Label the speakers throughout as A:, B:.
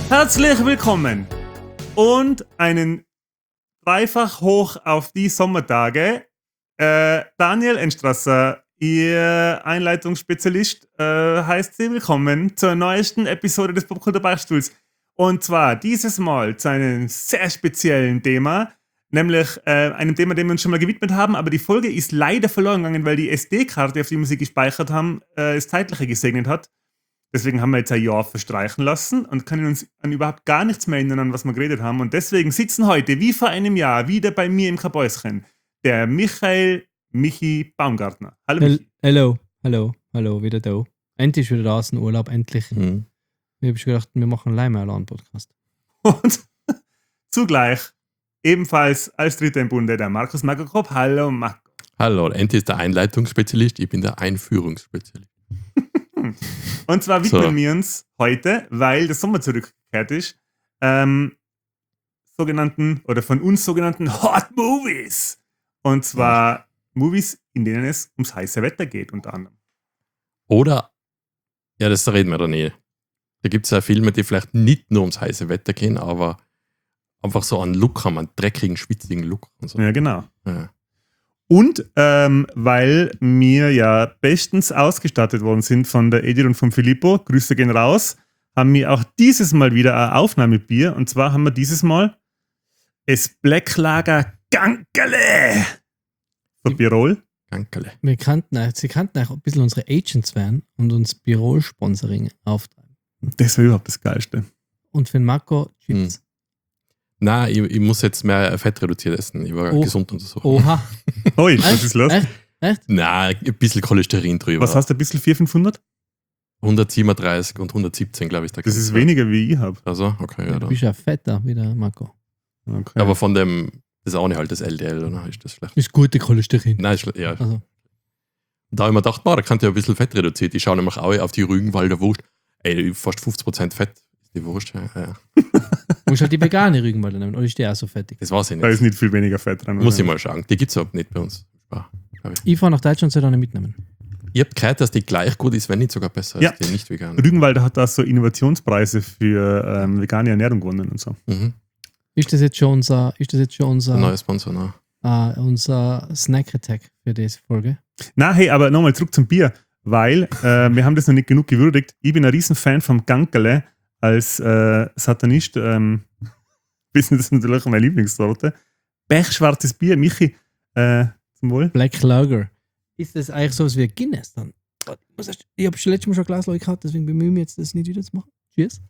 A: Herzlich willkommen und einen dreifach hoch auf die Sommertage. Daniel Enstrasser, Ihr Einleitungsspezialist, heißt Sie willkommen zur neuesten Episode des Popkultur Beichtstuhls. Und zwar dieses Mal zu einem sehr speziellen Thema, nämlich einem Thema, dem wir uns schon mal gewidmet haben, aber die Folge ist leider verloren gegangen, weil die SD-Karte, auf die wir sie gespeichert haben, das Zeitliche gesegnet hat. Deswegen haben wir jetzt ein Jahr verstreichen lassen und können uns an überhaupt gar nichts mehr erinnern, an was wir geredet haben. Und deswegen sitzen heute, wie vor einem Jahr, wieder bei mir im Kabäuschen, der Michi Baumgartner. Hallo Michi.
B: Hallo, wieder da. Endlich wieder da aus dem Urlaub, endlich. Ich habe schon gedacht, wir machen einen Podcast.
A: Und zugleich ebenfalls als Dritter im Bunde der Markus Makokop. Hallo Marco.
C: Hallo, endlich ist der Einleitungsspezialist, ich bin der Einführungsspezialist.
A: Und zwar widmen wir uns heute, weil der Sommer zurückgekehrt ist, sogenannten Hot Movies. Und zwar Movies, in denen es ums heiße Wetter geht, unter anderem.
C: Oder, ja, das reden wir da nicht. Da gibt es ja Filme, die vielleicht nicht nur ums heiße Wetter gehen, aber einfach so einen Look haben, einen dreckigen, schwitzigen Look. Und so.
A: Ja, genau.
C: Ja.
A: Und weil wir ja bestens ausgestattet worden sind von der Edith und von Filippo, Grüße gehen raus, haben wir auch dieses Mal wieder eine Aufnahmebier. Und zwar haben wir dieses Mal das Black Lager Gankele von Birol.
C: Gankele.
B: Sie kannten auch ein bisschen unsere Agents werden und uns Birol-Sponsoring auftreiben.
A: Das war überhaupt das Geilste.
B: Und für den Marco Chips.
C: Nein, ich muss jetzt mehr Fett reduziert essen. Ich war gesund und so.
B: Oha.
A: Ui, was ist los?
B: Echt?
C: Nein, ein bisschen Cholesterin drüber.
A: Was hast du, ein bisschen 400-500?
C: 137 und 117, glaube ich.
A: Das ist weniger, wie ich habe.
C: Also, okay, ja.
B: Du bist ja fetter wie der Marco.
A: Okay.
C: Aber von dem, das ist auch nicht halt das LDL, oder? Ist das schlecht?
B: Ist gute Cholesterin.
C: Nein, ist ja.
B: Also.
C: Da habe ich mir gedacht, da kann ja ein bisschen Fett reduziert. Ich schaue nämlich auch auf die Rügenwalder Wurst. Ey, fast 50% Fett ist die Wurst. Ja.
B: Du musst halt die vegane Rügenwalder nehmen, oder ist der auch so fettig?
C: Das weiß ich nicht.
A: Da ist nicht viel weniger Fett dran.
C: Muss ich mal schauen. Die gibt es überhaupt nicht bei uns.
B: Ich fahre nach Deutschland, soll ich nicht mitnehmen.
C: Ich habe gehört, dass die gleich gut ist, wenn nicht sogar besser als die nicht vegan.
A: Rügenwalder hat da so Innovationspreise für vegane Ernährung gewonnen und so.
C: Mhm.
B: Ist das jetzt schon unser
C: Ein neuer Sponsor, ne?
B: unser Snack Attack für diese Folge?
A: Na, hey, aber nochmal zurück zum Bier, weil wir haben das noch nicht genug gewürdigt. Ich bin ein Riesenfan vom Gankele als Satanist. Wissen, das ist natürlich meine Lieblingssorte. Pechschwarzes Bier, Michi, zum Wohl.
B: Black Lager. Ist das eigentlich sowas wie ein Guinness dann? Ich habe schon letztes Mal schon ein Glas gehabt, deswegen bemühe ich mich jetzt, das nicht wieder zu machen. Cheers.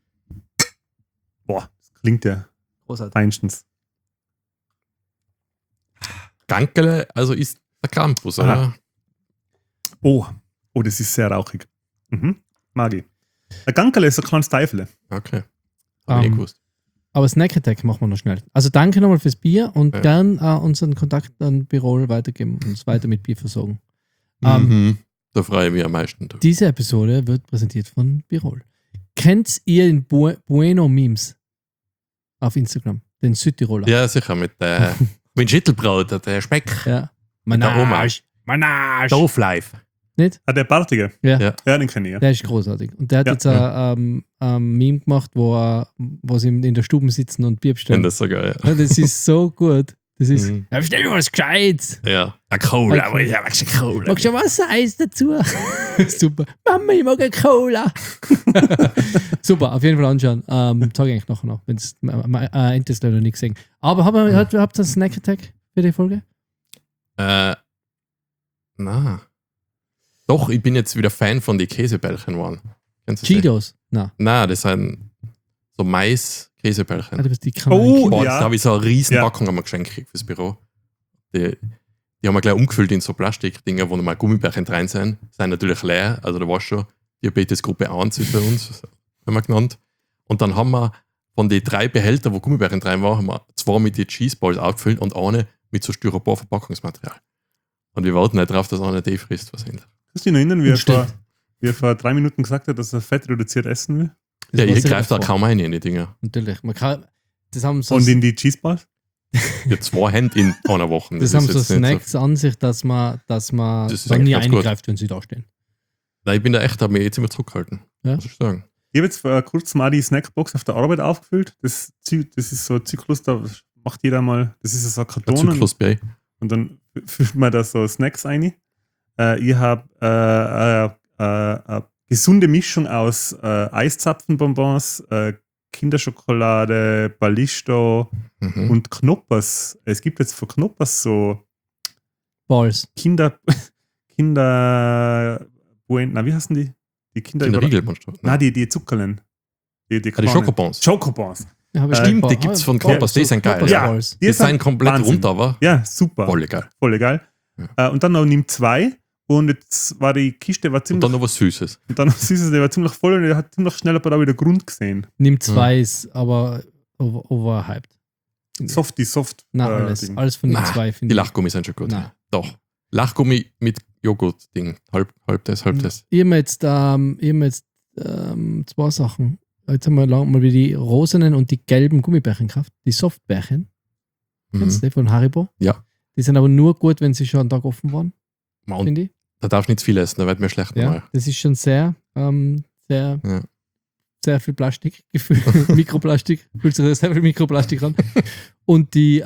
A: Boah, das klingt ja
B: Großartig.
A: feinstens.
C: Gankele, also ist der Krampus, oder?
A: Oh, das ist sehr rauchig. Mag ich. Ein Gankele ist ein kleines Teufel.
C: Okay. Hab ich nicht gewusst.
B: Aber Snack Attack machen wir noch schnell. Also danke nochmal fürs Bier und gern unseren Kontakt an Birol weitergeben und uns weiter mit Bier versorgen.
C: Da freue ich mich am meisten.
B: Diese Episode wird präsentiert von Birol. Kennt ihr den Bueno Memes auf Instagram? Den Südtiroler?
C: Ja, sicher, mit Schittelbrot, der Speck.
B: Ja.
C: Manage. Dooflife.
B: Nicht?
A: Der Bartige?
B: Ja.
A: Ja, den kenne ich ja.
B: Der ist großartig. Und der hat jetzt ein Meme gemacht, wo sie in der Stube sitzen und Bier bestellen.
C: Das ist so geil.
B: Ja, das ist so gut. Das ist, stell mir was Gescheites.
C: Ja, eine Cola, aber ich mag schon Cola.
B: Magst du Wasser, Eis dazu? Super. Mama, ich mag eine Cola. Super, auf jeden Fall anschauen. Sage ich eigentlich nachher noch, wenn es endlich leider nicht gesehen. Aber habt ihr einen Snack Attack für die Folge?
C: Na. Doch, ich bin jetzt wieder Fan von den Käsebällchen geworden.
B: Cheetos? Nein.
C: Nein, das sind so Mais-Käsebällchen.
B: Du bist die
C: Da habe ich so eine riesen Packung geschenkt fürs Büro. Die haben wir gleich umgefüllt in so Plastikdinger, wo nochmal Gummibärchen drin sind. Sind natürlich leer, also da war schon Diabetesgruppe 1 bei uns, haben wir genannt. Und dann haben wir von den 3 Behältern, wo Gummibärchen drin waren, haben wir 2 mit den Cheeseballs aufgefüllt und eine mit so Styropor-Verpackungsmaterial. Und wir warten nicht drauf, dass einer die frisst wahrscheinlich.
A: Kannst du dich noch erinnern, wie er vor 3 Minuten gesagt hat, dass er fett reduziert essen will?
C: Ja, ich greife da kaum ein in die Dinger.
B: Natürlich. Man kann, das haben so
A: und in die Cheeseballs?
C: Ja, 2 Hände in einer Woche.
B: Das haben so Snacks so an sich, dass man dann nie eingreift, wenn sie da stehen.
C: Nein, ich bin da echt, habe mich jetzt immer zurückgehalten.
B: Ja?
C: Muss ich sagen.
A: Ich habe jetzt vor kurzem auch die Snackbox auf der Arbeit aufgefüllt. Das ist so ein Zyklus, da macht jeder mal, das ist so ein
C: Der
A: Karton
C: Zyklus B.
A: und dann füllt man da so Snacks rein. Ich habe eine gesunde Mischung aus Eiszapfenbonbons, Kinderschokolade, Ballisto
C: Mhm.
A: und Knoppers. Es gibt jetzt von Knoppers so
B: Balls.
A: Kinder, wie heißen die? Die
C: Kinderriegel, meinst du?
A: Nein, die Zuckerlen. Die
C: Die
A: kleinen.
C: Schokobons.
A: Schokobons.
B: Ja, hab ich
C: Stimmt,
B: auch.
C: die gibt's von
B: Balls,
C: Knoppers, die sind geil.
B: Knoppers
A: Ja.
B: Balls.
A: Die
C: Die sind komplett
A: Wahnsinn.
C: runter, aber
A: Ja, super.
C: voll geil.
A: Voll geil. Und dann noch nimm 2. Und jetzt war die Kiste
C: Und
A: ziemlich.
C: dann noch was Süßes.
A: Und dann Süßes, der war ziemlich voll und der hat ziemlich schnell aber auch wieder Grund gesehen.
B: Nimm 2 ist aber overhyped.
A: Soft.
B: Nein, alles.
A: Ding.
B: Alles von den
C: Nein,
B: 2
C: Die
B: finde ich.
C: Lachgummis sind schon gut.
B: Nein.
C: Doch. Lachgummi mit Joghurt-Ding. Halb das.
B: Ich habe jetzt 2 Sachen. Jetzt haben wir lang mal wieder die rosenen und die gelben Gummibärchen gekauft. Die Softbärchen. Kennst
C: Mhm.
B: du die von Haribo?
C: Ja.
B: Die sind aber nur gut, wenn sie schon einen Tag offen waren,
C: Und
B: finde ich.
C: da darfst du nicht zu viel essen, da wird mir schlecht
B: Ja,
C: normal.
B: das ist schon sehr
C: Ja.
B: viel Plastik, Mikroplastik, fühlt sich sehr viel Mikroplastik an. Und die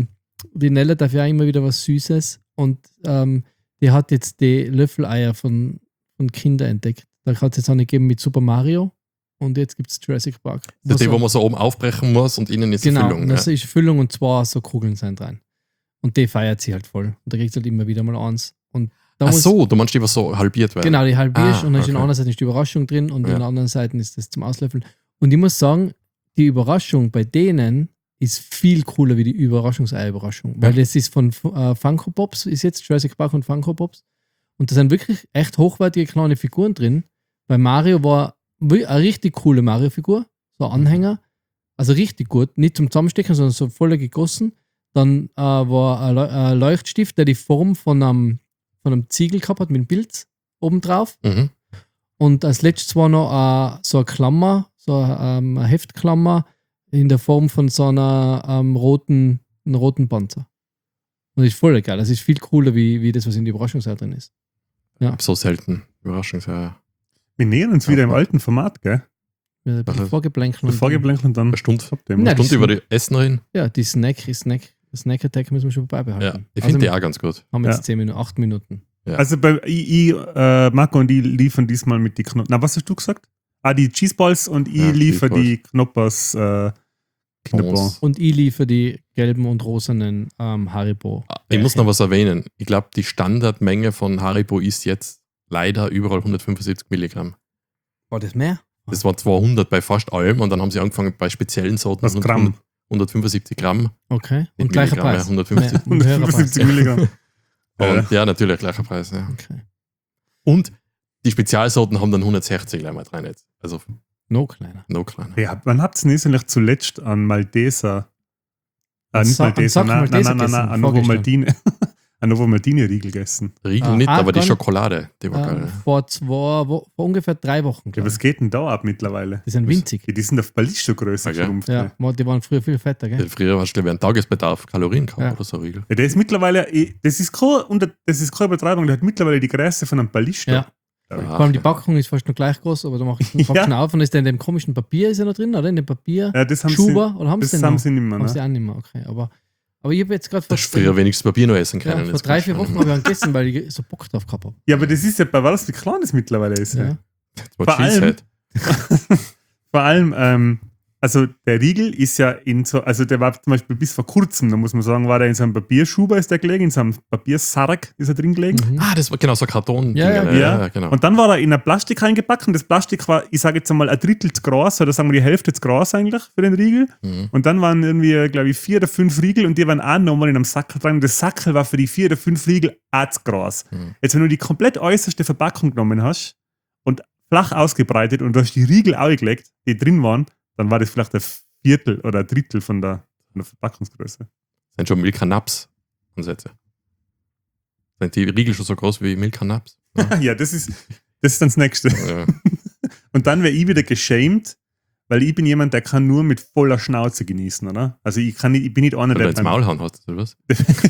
B: Nelle darf ja immer wieder was Süßes und die hat jetzt die Löffeleier von Kindern entdeckt. Da hat es jetzt eine gegeben mit Super Mario und jetzt gibt es Jurassic Park.
C: Das ist die, wo man so oben aufbrechen muss und innen ist die
B: Genau,
C: Füllung.
B: und das ist Füllung und 2 so Kugeln sind rein. Und die feiert sie halt voll. Und da kriegt sie halt immer wieder mal eins. Und da
C: Ach
B: muss-
C: so, du meinst die, was so halbiert werden.
B: Genau, die halbierst und dann ist in
C: okay.
B: der anderen Seite ist die Überraschung drin und
C: Ja.
B: in der anderen Seite ist das zum Auslöffeln. Und ich muss sagen, die Überraschung bei denen ist viel cooler wie die Überraschungsei-Überraschung. Weil das ist von Funko Pops, ist jetzt Jurassic Park und Funko Pops. Und da sind wirklich echt hochwertige kleine Figuren drin. Bei Mario war eine richtig coole Mario-Figur, so ein Anhänger. Also richtig gut, nicht zum Zusammenstecken, sondern so voll gegossen. Dann war ein Leuchtstift, der die Form von einem Ziegel gehabt hat mit einem Pilz obendrauf.
C: Mhm.
B: Und als letztes war noch so eine Klammer, so eine Heftklammer in der Form von so einer einem roten Panzer. Und das ist voll geil. Das ist viel cooler, wie das, was in der Überraschungsei drin ist.
C: So selten. Überraschungseier.
A: Wir nähern uns wieder im alten Format, gell?
B: Ein bisschen Vorgeplänkel.
A: Vorgeblänkel und dann
C: Eine Stunde.
A: Top-Thema.
B: Nein,
C: Stunde über die Essen reden.
B: Ja, die Snack Attack müssen wir schon beibehalten.
C: Ja, ich
B: Also
C: finde die auch ganz gut.
B: haben wir jetzt
A: Ja.
B: 10 Minuten, 8 Minuten.
C: Ja.
A: Also Marco und ich liefern diesmal mit die Knoppers. Na, was hast du gesagt? Die Cheeseballs und ich
C: Ja,
A: liefere
C: Cheeseballs.
A: die Knoppers Kinderbon.
C: Bons.
B: Und ich liefere die gelben und rosanen Haribo.
C: Ich muss noch was erwähnen. Ich glaube, die Standardmenge von Haribo ist jetzt leider überall 175 Milligramm.
B: War das mehr?
C: Das war 200 bei fast allem und dann haben sie angefangen bei speziellen Sorten
A: Was Gramm?
C: 175 Gramm.
B: Okay.
C: Nicht
B: Und gleicher
C: Milligramm,
B: Preis.
C: ja, 150.
B: Mehr, und höherer Preis.
A: 175 Milligramm.
C: Und ja, natürlich, gleicher Preis. Ja.
B: Okay.
C: Und die Spezialsorten haben dann 160 gleich mal rein jetzt. Also
B: Noch kleiner.
C: no kleiner.
A: Ja, wann habt ihr denn nicht zuletzt an Malteser?
B: An
A: Nicht
B: Sa- an
A: Malteser,
B: Sack Malteser
A: nein,
B: gegessen,
A: an Novo
B: vorgestern.
A: Maldini. An Novo Maldini-Riegel gegessen.
C: Riegel nicht,
B: Ah,
C: aber die
B: gar nicht.
C: Schokolade, die war geil.
B: Vor ungefähr 3 Wochen.
A: Ja,
B: glaub
A: was
B: ich.
A: geht denn da ab mittlerweile?
B: Die sind winzig.
A: Die sind auf Ballisto-Größe
C: Okay.
A: geschrumpft.
B: Ja, die waren früher viel fetter, gell?
C: Früher hast du, glaube ich, einen Tagesbedarf Kalorien gehabt
B: Ja.
C: oder so Riegel.
A: Ja, der ist mittlerweile, das ist keine Übertreibung, der hat mittlerweile die Größe von einem Ballisto.
B: Ja.
A: glaub ich.
C: Ah,
B: Vor allem die
C: okay.
B: Packung ist fast noch gleich groß, aber da machst du
A: Ja.
B: ihn auf und ist der in dem komischen Papier ist er noch drin, oder? In dem Papier
A: Ja, das haben
B: Schuber, oder haben
A: sie,
B: sie
A: das
B: den
A: haben
B: noch?
A: sie nicht mehr.
B: Haben sie
A: Ne?
B: auch nicht mehr, okay. Aber ich habe jetzt gerade
C: Das ist früher wenigstens Papier noch essen
B: ja,
C: können.
B: vor
C: jetzt
B: 3-4
C: kannst du
B: Wochen
C: nicht
B: habe ich einen gegessen, weil ich so Bock drauf gehabt habe.
A: Ja, aber das ist ja bei was, wie klein das mittlerweile ist.
B: Ja.
A: Ja.
C: mehr. Das war
A: vor allem-
C: Cheesehead.
A: Vor allem, also der Riegel ist ja also der war zum Beispiel bis vor kurzem, da muss man sagen, war der in so einem Papierschuber ist der gelegen, in so einem Papiersarg ist er drin gelegen.
B: Mhm.
C: Ah, das war genau so Karton.
B: Ja,
A: ja.
C: genau.
A: Und dann war er in ein Plastik eingepackt und das Plastik war, ich sage jetzt einmal, ein Drittel zu groß oder sagen wir die Hälfte zu groß eigentlich für den Riegel.
C: Mhm.
A: Und dann waren irgendwie, glaube ich, 4 oder 5 Riegel und die waren auch nochmal in einem Sackel dran. Und das Sackel war für die 4 oder 5 Riegel auch zu groß.
C: Mhm.
A: Jetzt, wenn du die komplett äußerste Verpackung genommen hast und flach ausgebreitet und du hast die Riegel aufgelegt, die drin waren, dann war das vielleicht ein Viertel oder ein Drittel von der Verpackungsgröße.
C: Sind schon Milka Naps Ansätze. Sind die Riegel schon so groß wie Milka Naps? Ja.
A: Ja, das ist dann das Nächste.
C: Ja.
A: Und dann wäre ich wieder geschämt, weil ich bin jemand, der kann nur mit voller Schnauze genießen, oder? Also ich bin nicht einer,
C: Wenn du
A: der
C: ins Maulhahn hast, oder was?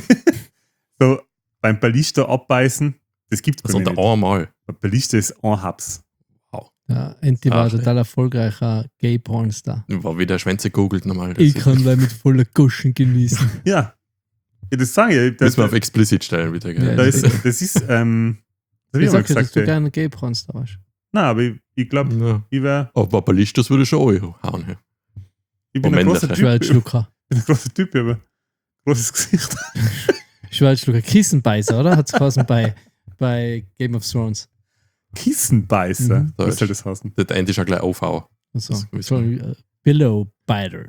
A: so beim Ballisto abbeißen, das gibt es
C: Also
A: bei mir
C: unter
A: nicht.
C: einmal.
A: Ballisto ist ein Haps.
C: Wow.
B: Der Enti war
C: Ach,
B: total erfolgreicher Gay-Pornstar.
C: War wieder Schwänze googelt normal.
B: Ich kann da mit voller Guschen genießen.
A: Ja. Ja, das sage ich.
C: Müssen wir auf explicit stellen, bitte.
B: Ja,
C: Gell?
A: Das ist, das habe
B: Ich
A: ich mal
B: sag ja, dass
A: gesagt.
B: du
A: Ey.
B: gerne Gay-Pornstar warst.
A: Nein, aber ich glaube,
C: Ja.
A: ich wäre
C: Aber Ballistas würde schon hauen. Ja.
A: ich bin ein großer
C: männlicher.
A: Typ.
B: Schweißschlucker.
A: Ich bin ein großer Typ, aber großes Gesicht.
B: Schweißschlucker. Kissenbeißer, oder? Hat es geheißen bei Game of Thrones.
A: Kissenbeißer.
B: Mhm.
A: Was soll das heißen?
C: Das Ende ist auch gleich aufhauen.
B: Also,
C: Das wissen
B: Entschuldigung, Billow-Biter.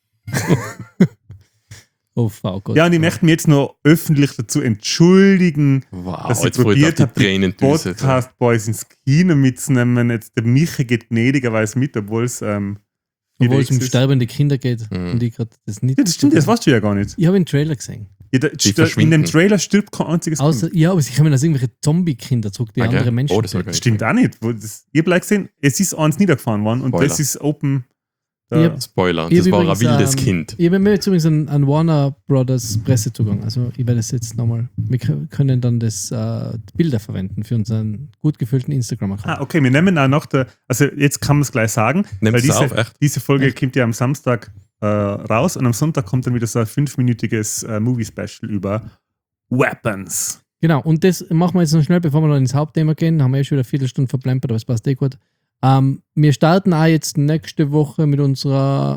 B: Oh, Gott.
A: Ja, und ich möchte mich jetzt noch öffentlich dazu entschuldigen,
C: Wow,
A: dass ich
C: jetzt wollte ich
A: probiert
C: die
A: habe, die
C: Tränendüse.
A: Podcast Boys ins Kino mitzunehmen. Jetzt der Michi geht gnädigerweise mit, obwohl es
B: Obwohl es um
A: ist.
B: sterbende Kinder geht.
C: Mhm.
B: Und ich gerade das nicht.
A: Ja, das stimmt, das weißt du ja gar nicht.
B: Ich habe den Trailer gesehen.
A: Ja, in
C: verschwinden.
A: dem Trailer stirbt kein einziges
B: Außer,
A: Kind.
B: ja, aber sie kommen als irgendwelche Zombie-Kinder zurück, die
C: Okay.
B: andere Menschen.
C: Oh, das war
B: töten.
A: Das stimmt auch nicht. Ich habe gesehen, es ist eins niedergefahren worden und
C: Spoiler.
A: das ist open.
B: Ja.
C: Spoiler,
B: Ich
C: das
B: hab
C: war ein
B: übrigens,
C: wildes Kind.
B: Ich habe mir jetzt übrigens einen Warner Brothers Pressezugang. Also ich werde das jetzt nochmal. Wir können dann das Bilder verwenden für unseren gut gefüllten Instagram-Account.
A: Okay, wir nehmen auch noch, also jetzt kann man es gleich sagen,
C: Nimmst du
A: diese,
C: auf, echt?
A: diese Folge
B: Echt?
A: kommt ja am Samstag raus und am Sonntag kommt dann wieder so ein 5-minütiges Movie-Special über Weapons.
B: Genau, und das machen wir jetzt noch schnell, bevor wir noch ins Hauptthema gehen. Haben wir ja schon wieder 4 Stunden verplempert, aber es passt eh gut. Wir starten auch jetzt nächste Woche mit unserem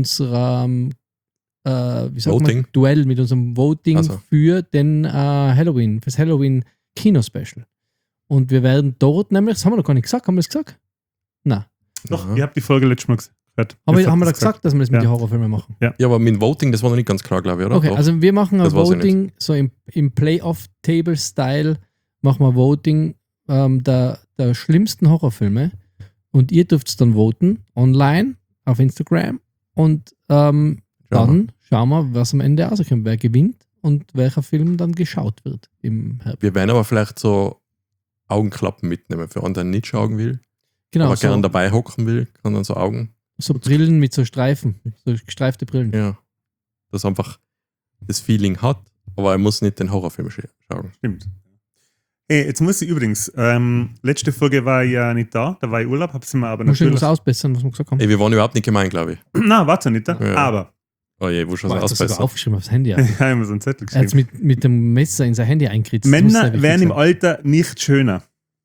B: wie sagt
C: Voting?
B: man, Duell, mit unserem Voting
C: Also.
B: für den fürs Halloween Kino-Special. Und wir werden dort nämlich, das haben wir noch gar nicht gesagt, haben wir das gesagt? Nein.
A: Doch,
C: Ja.
A: ihr habt die Folge letztes Mal gehört.
B: Aber
A: Jetzt
B: haben wir da
A: habt ihr's
B: gesagt, dass wir das mit
A: Ja.
B: den Horrorfilmen machen?
C: Ja, aber mit Voting, das war noch nicht ganz klar, glaube ich, oder?
B: Okay,
C: Doch.
B: also wir machen ein
C: Das weiß ich
B: Voting, so im Playoff-Table-Style machen wir Voting der schlimmsten Horrorfilme und ihr dürft es dann voten online auf Instagram und dann schauen wir, was am Ende rauskommt, wer gewinnt und welcher Film dann geschaut wird im Herbst.
C: Wir werden aber vielleicht so Augenklappen mitnehmen, für einen, der nicht schauen will,
B: Genau,
C: aber
B: so,
C: gerne dabei hocken will, kann dann so Augen,
B: so Brillen mit so Streifen, so gestreifte Brillen.
C: ja, das einfach das Feeling hat, aber er muss nicht den Horrorfilm schauen.
A: Stimmt. Hey, jetzt muss ich übrigens, letzte Folge war ich ja nicht da war ich Urlaub, hab's mir aber
B: Muss ich
A: natürlich.
B: was ausbessern, was wir gesagt haben?
C: Ey, wir waren überhaupt nicht gemein, glaube ich.
A: Nein, warte nicht da.
C: Ja.
A: Aber,
C: Oh je, wo schon
B: Boah,
C: so
B: hast du sogar
C: ausbessern.
B: aufgeschrieben aufs Handy.
A: ich
B: Ja.
A: habe immer so einen Zettel
B: Er hat
A: geschrieben.
B: mit dem Messer in sein Handy eingekritzt. Das muss sehr
A: Männer
B: wichtig
A: werden im
B: sein.
A: Alter nicht schöner.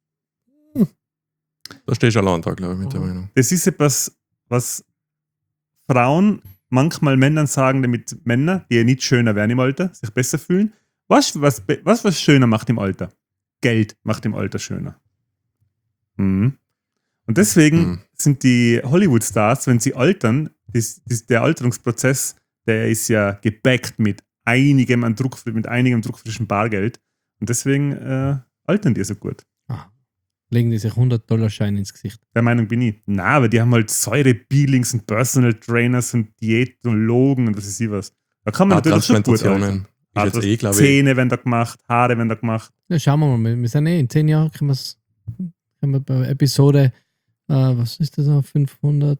C: Da stehst du allein da, glaube ich, mit der Meinung.
A: Das ist etwas, was Frauen manchmal Männern sagen, damit Männer, die ja nicht schöner werden im Alter, sich besser fühlen. Was schöner macht im Alter? Geld macht im Alter schöner. Mhm. Und deswegen sind die Hollywood-Stars, wenn sie altern, der Alterungsprozess, der ist ja gebackt mit einigem druckfrischem Bargeld. Und deswegen altern die so gut.
B: Legen die sich $100-Schein ins Gesicht.
A: Der Meinung bin ich. Na, aber die haben halt Säure-Peelings und Personal Trainers und Diätologen und was weiß ich was. Da kann man natürlich schon gut altern.
C: Transplantationen ist jetzt glaube ich,
A: Zähne werden da gemacht, Haare werden da gemacht.
B: Ja, schauen wir mal. Wir sind in 10 Jahren, können wir bei Episode, was ist das noch, 500,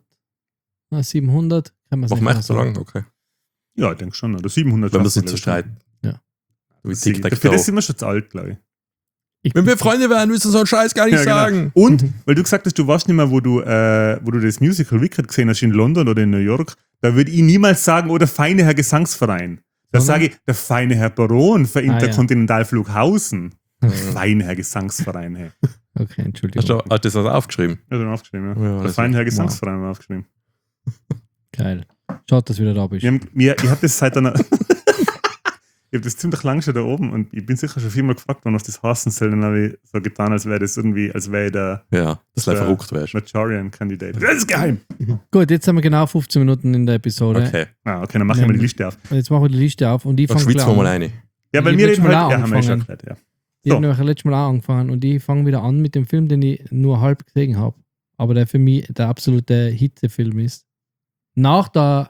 B: 700? Können wir
C: machen wir echt so
B: sagen.
C: lang, okay.
A: Ja, ich denke schon. Oder 700.
C: Wenn wir es
A: schaffen
C: nicht so
A: glaube ich.
C: streiten.
B: Ja.
C: Wie
A: Dafür
C: Tic-Tac-Toe.
A: sind wir schon zu alt, glaube ich.
C: Wenn wir Freunde wären, müssen wir so einen Scheiß gar nicht
A: Ja, genau.
C: sagen.
A: Und, weil du gesagt hast, du warst nicht mehr, wo du das Musical Wicked gesehen hast in London oder in New York, da würde ich niemals sagen, oh, der feine Herr Gesangsverein. Da
B: Sondern?
A: sage ich, der feine Herr Baron für
B: ja.
A: Interkontinentalflughausen. Feine Herr Gesangsverein, hey.
B: Okay, Entschuldigung.
C: Hast du das aufgeschrieben?
A: Ja, dann aufgeschrieben, ja.
C: Ja,
A: Der
C: das
A: feine Herr
B: wow.
A: Gesangsverein haben wir aufgeschrieben.
B: Geil. Schaut, dass du wieder da bist.
A: Ich habe das seit einer. Ich habe das ziemlich lange schon da oben und ich bin sicher schon viermal gefragt worden, was das heißen soll. Dann habe ich so getan, als wäre ich der
C: Ja, das wäre
A: Ja.
C: verrückt wärst.
A: Manchurian-Kandidat. Das ist geheim!
B: Gut, jetzt haben wir genau 15 Minuten in der Episode.
C: Okay,
A: Okay, dann mache ich mal die Liste auf.
B: Und jetzt machen wir die Liste auf und ich
C: dann
B: fange
C: schwitzen wir mal rein.
A: Ja, weil
B: Ich
A: wir
B: hab
A: reden
B: letztes Mal
A: halt.
B: auch
A: Ja, haben wir schon
B: angefangen.
A: erklärt, ja.
B: Ich
A: So.
B: habe nämlich letztes Mal auch angefangen und ich fange wieder an mit dem Film, den ich nur halb gesehen habe. Aber der für mich der absolute Hittefilm ist. Nach der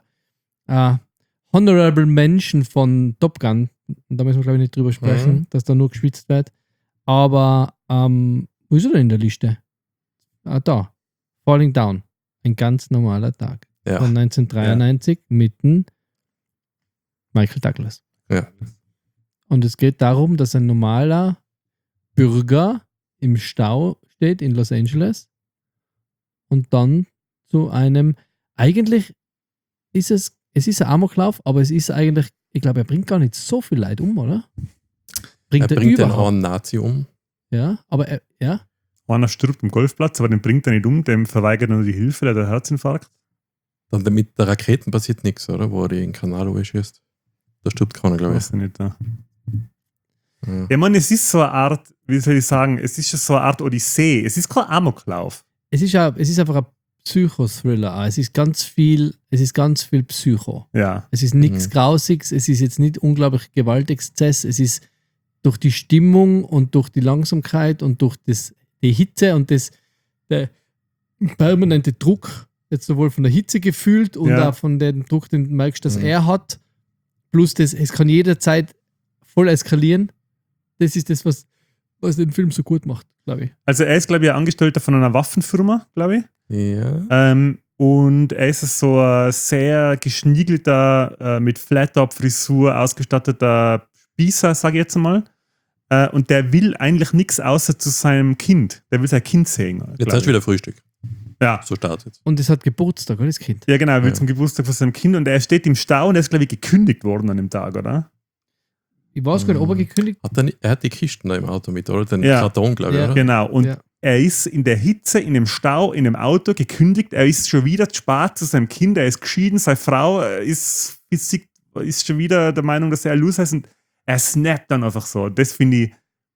B: Honorable Mention von Top Gun, und da müssen wir glaube ich nicht drüber sprechen, dass da nur geschwitzt wird. Aber wo ist er denn in der Liste? Da. Falling Down. Ein ganz normaler Tag.
C: Ja.
B: Von 1993 mit dem Michael Douglas.
C: Ja.
B: Und es geht darum, dass ein normaler Bürger im Stau steht in Los Angeles und dann zu einem, eigentlich ist es ist ein Amoklauf, aber es ist eigentlich, ich glaube, er bringt gar nicht so viel Leid um, oder?
C: Er bringt den
B: überhaupt?
C: einen Nazi um.
B: Ja, aber ja.
A: Einer stirbt am Golfplatz, aber den bringt er nicht um, dem verweigert er nur die Hilfe, der hat einen Herzinfarkt.
C: Dann mit der Raketen passiert nichts, oder? Wo er den Kanal schießt. Da stirbt keiner, glaube ich.
A: Weiß ich nicht, ja.
C: Ja.
A: Ich meine, es ist so eine Art, wie soll ich sagen, es ist so eine Art Odyssee. Es ist kein Amoklauf.
B: Es ist einfach ein Psychothriller. auch. Es ist ganz viel Psycho.
A: Ja.
B: Es ist nichts Grausiges, es ist jetzt nicht unglaublich Gewaltexzess, es ist durch die Stimmung und durch die Langsamkeit und durch die Hitze und der permanente Druck, jetzt sowohl von der Hitze gefühlt und
A: Ja.
B: auch von dem Druck, den du merkst, dass er hat, plus es kann jederzeit voll eskalieren. Das ist das, was den Film so gut macht, glaube ich.
A: Also er ist, glaube ich, ein Angestellter von einer Waffenfirma, glaube ich.
C: Ja.
A: Und er ist so ein sehr geschniegelter, mit Flat-Top-Frisur ausgestatteter Spießer, sage ich jetzt mal. Und der will eigentlich nichts außer zu seinem Kind. Der will sein Kind sehen.
C: Jetzt
A: glaub
C: hast
A: ich.
C: du wieder Frühstück.
A: Ja.
C: So startet.
B: Und es hat Geburtstag, oder das Kind?
A: Ja, genau, er will
C: Ja.
A: zum Geburtstag von seinem Kind und er steht im Stau und er ist, glaube ich, gekündigt worden an dem Tag, oder?
B: Ich weiß gar nicht, ob er gekündigt
C: Er hat die Kisten da im Auto mit, oder? Den
A: Ja.
C: Karton, glaube ich,
B: Ja.
C: oder?
A: Genau. Und
B: Ja.
A: er ist in der Hitze, in dem Stau, in dem Auto gekündigt. Er ist schon wieder zu spät zu seinem Kind. Er ist geschieden. Seine Frau ist schon wieder der Meinung, dass er ein Loser ist. Und er snappt dann einfach so. Das finde ich.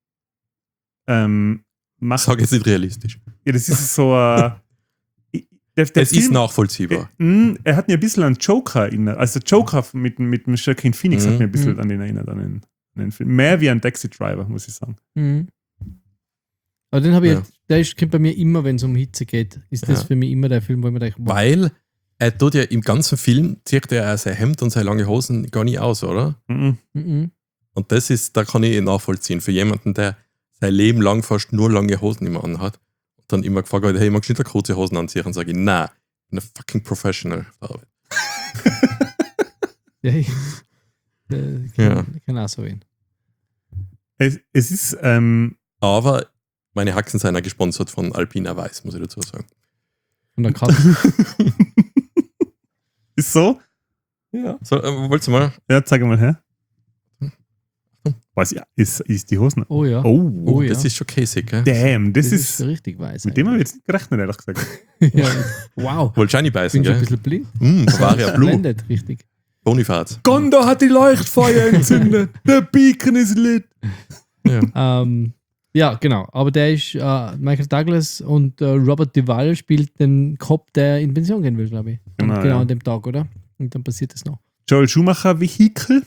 A: Macht.
C: Sag jetzt nicht realistisch.
A: Ja, das ist so. Der
C: Es ist
A: Film,
C: nachvollziehbar.
A: er hat mir ein bisschen an Joker erinnert. Also Joker mit dem Joaquin Phoenix hat mir ein bisschen
B: Mhm.
A: an den erinnert, an den Film. Mehr wie ein Taxi Driver, muss ich sagen.
B: Mhm. Aber den habe ich,
C: Ja.
B: kommt bei mir immer, wenn es um Hitze geht, ist das
C: Ja.
B: für mich immer der Film, wo ich mir denke, wow.
C: Weil er tut ja im ganzen Film, zieht er ja sein Hemd und seine lange Hosen gar nicht aus, oder?
A: Mhm.
B: Mhm.
C: Und das ist, da kann ich nachvollziehen. Für jemanden, der sein Leben lang fast nur lange Hosen immer anhat und dann immer gefragt wird, hey, magst du nicht eine kurze Hosen anziehen? Und sage ich, nein, ich bin ein fucking Professional.
B: Ja, ich
C: Ja.
B: kann auch so reden.
A: Es ist.
C: Aber meine Haxen sind auch gesponsert von Alpina Weiß, muss ich dazu sagen.
B: Von der Katze.
A: Ist so?
C: Ja. So, wolltest du mal?
A: Ja, zeig mal her. Was ja, ist die Hosen.
B: Oh ja.
A: Oh,
B: Oh ja.
C: Das ist schon käsig, gell?
A: damn, das ist.
B: richtig weiß.
A: Mit dem habe ich jetzt nicht gerechnet, ehrlich gesagt.
B: ja. Wow.
C: Wolltest du auch nicht
B: Ich
C: beißen,
B: bin schon ein
C: gell?
B: bisschen blind.
C: Bavaria Blue.
B: Blendet, richtig.
C: Bonifaz.
A: Gondor hat die Leuchtfeuer entzündet. Der Beacon ist lit.
C: Ja.
B: Ja, genau. Aber der ist Michael Douglas und Robert Duvall spielt den Cop, der in Pension gehen will, glaube ich. Und
A: Genau,
B: genau
A: ja.
B: an dem Tag, oder? Und dann passiert es noch.
A: Joel Schumacher Vehikel.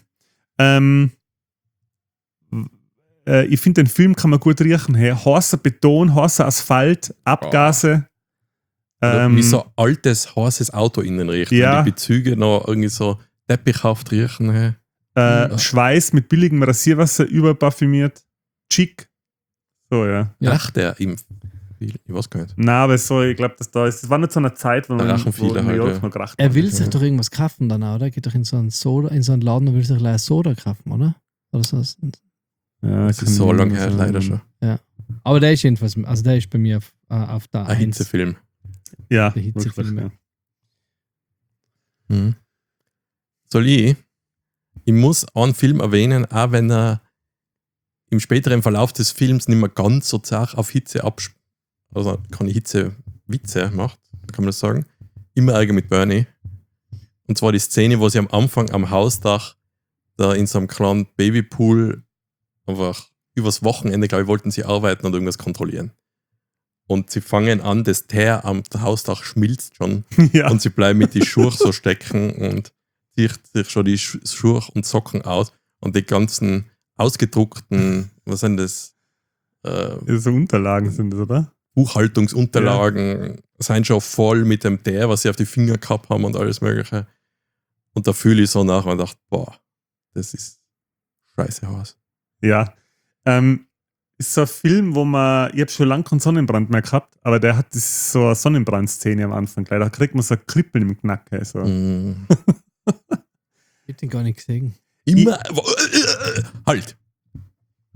A: Ich finde, den Film kann man gut riechen. Hey, heißer Beton, heißer Asphalt, Abgase.
C: Oder wie so ein altes, heißes Auto innen riecht.
A: Ja.
C: Und die Bezüge noch irgendwie so teppichhaft riechen. Hey.
A: Schweiß mit billigem Rasierwasser überparfümiert. Chic. So, ja.
B: Ja.
C: Riecht der im Ich weiß gar nicht.
A: Nein, aber so, ich glaube, das war nicht so eine Zeit, wo
C: Da
A: man
C: rachen viele
A: New
C: halt,
A: York
C: ja.
A: noch geracht
B: Er
A: hat.
B: will sich doch irgendwas kaufen dann auch, oder? Geht doch in so einen Laden und will sich gleich Soda kaufen, oder? Oder so.
A: Ja,
C: Das ist so lange her, leider schon.
B: Aber der ist jedenfalls, also der ist bei mir auf der
C: Ein
B: 1.
C: Hitzefilm.
A: Ja,
B: Der Hitzefilm,
A: wirklich,
B: ja.
C: Mhm. Soll ich? Ich muss einen Film erwähnen, auch wenn er im späteren Verlauf des Films nicht mehr ganz so zart auf Hitze also keine Hitze-Witze macht, kann man das sagen. Immer Ärger mit Bernie. Und zwar die Szene, wo sie am Anfang am Hausdach da in so einem kleinen Babypool einfach übers Wochenende, glaube ich, wollten sie arbeiten und irgendwas kontrollieren. Und sie fangen an, das Teer am Hausdach schmilzt schon.
A: Ja.
C: Und sie bleiben mit die Schuhe so stecken und zieht sich schon die Schuhe und Socken aus und die ganzen ausgedruckten, was sind das?
A: So Unterlagen sind das, oder?
C: Buchhaltungsunterlagen sind schon voll mit dem Teer, was sie auf die Finger gehabt haben und alles Mögliche. Und da fühle ich so nach und dachte, boah, das ist scheiße Haus.
A: Ja. Ist so ein Film, wo ich habe schon lange keinen Sonnenbrand mehr gehabt, aber der hat so eine Sonnenbrandszene am Anfang. Gleich. Da kriegt man so ein Kribbeln im Knacken. So.
C: Mhm.
B: Ich hab den gar nicht gesehen.
C: Immer. Halt!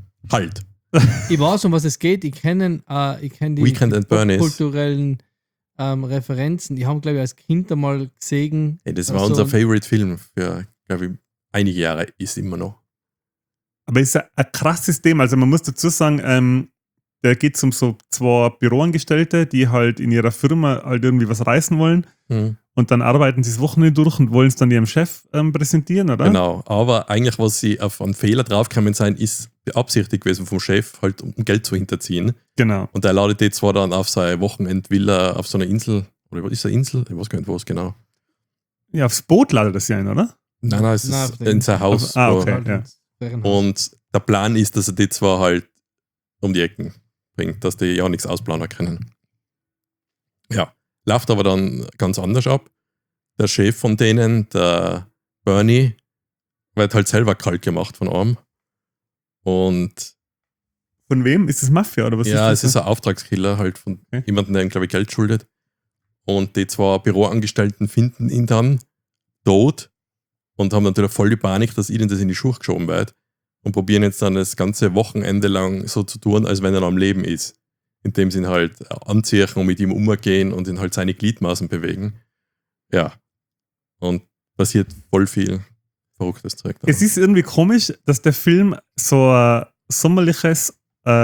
B: Ich weiß, um was es geht. Ich kenne die
C: Weekend at Bernie's.
B: kulturellen Referenzen. Die haben, glaube ich, als Kind einmal gesehen.
C: Hey, das war unser Favorite-Film für, glaube ich, einige Jahre, ist immer noch.
A: Aber es ist ein krasses Thema. Also man muss dazu sagen, da geht es um so 2 Büroangestellte, die halt in ihrer Firma halt irgendwie was reißen wollen. Und dann arbeiten sie das Wochenende durch und wollen es dann ihrem Chef präsentieren, oder?
C: Genau, aber eigentlich, was sie auf einen Fehler draufgekommen sein, ist beabsichtigt gewesen vom Chef, halt um Geld zu hinterziehen.
A: Genau.
C: Und er ladet die zwar dann auf seine Wochenendvilla auf so einer Insel, oder was ist eine Insel? Ich weiß gar nicht, wo es genau.
A: Ja, aufs Boot ladet das ja ein, oder?
C: Nein, es ist in sein Haus.
A: Okay, ja.
C: Und der Plan ist, dass er die zwar halt um die Ecken bringt, dass die ja nichts ausplanen können. Ja, läuft aber dann ganz anders ab. Der Chef von denen, der Bernie, wird halt selber kalt gemacht von einem. Und
A: von wem? Ist das Mafia oder was?
C: ja,
A: ist das?
C: es ist ein Auftragskiller halt von jemandem, der ihm, glaube ich, Geld schuldet. Und die 2 Büroangestellten finden ihn dann tot und haben natürlich voll die Panik, dass ihnen das in die Schuhe geschoben wird. Und probieren jetzt dann das ganze Wochenende lang so zu tun, als wenn er noch am Leben ist. Indem sie ihn halt anziehen und mit ihm umgehen und ihn halt seine Gliedmaßen bewegen. Ja. Und passiert voll viel verrücktes Zeug.
A: Es ist irgendwie komisch, dass der Film so ein sommerliches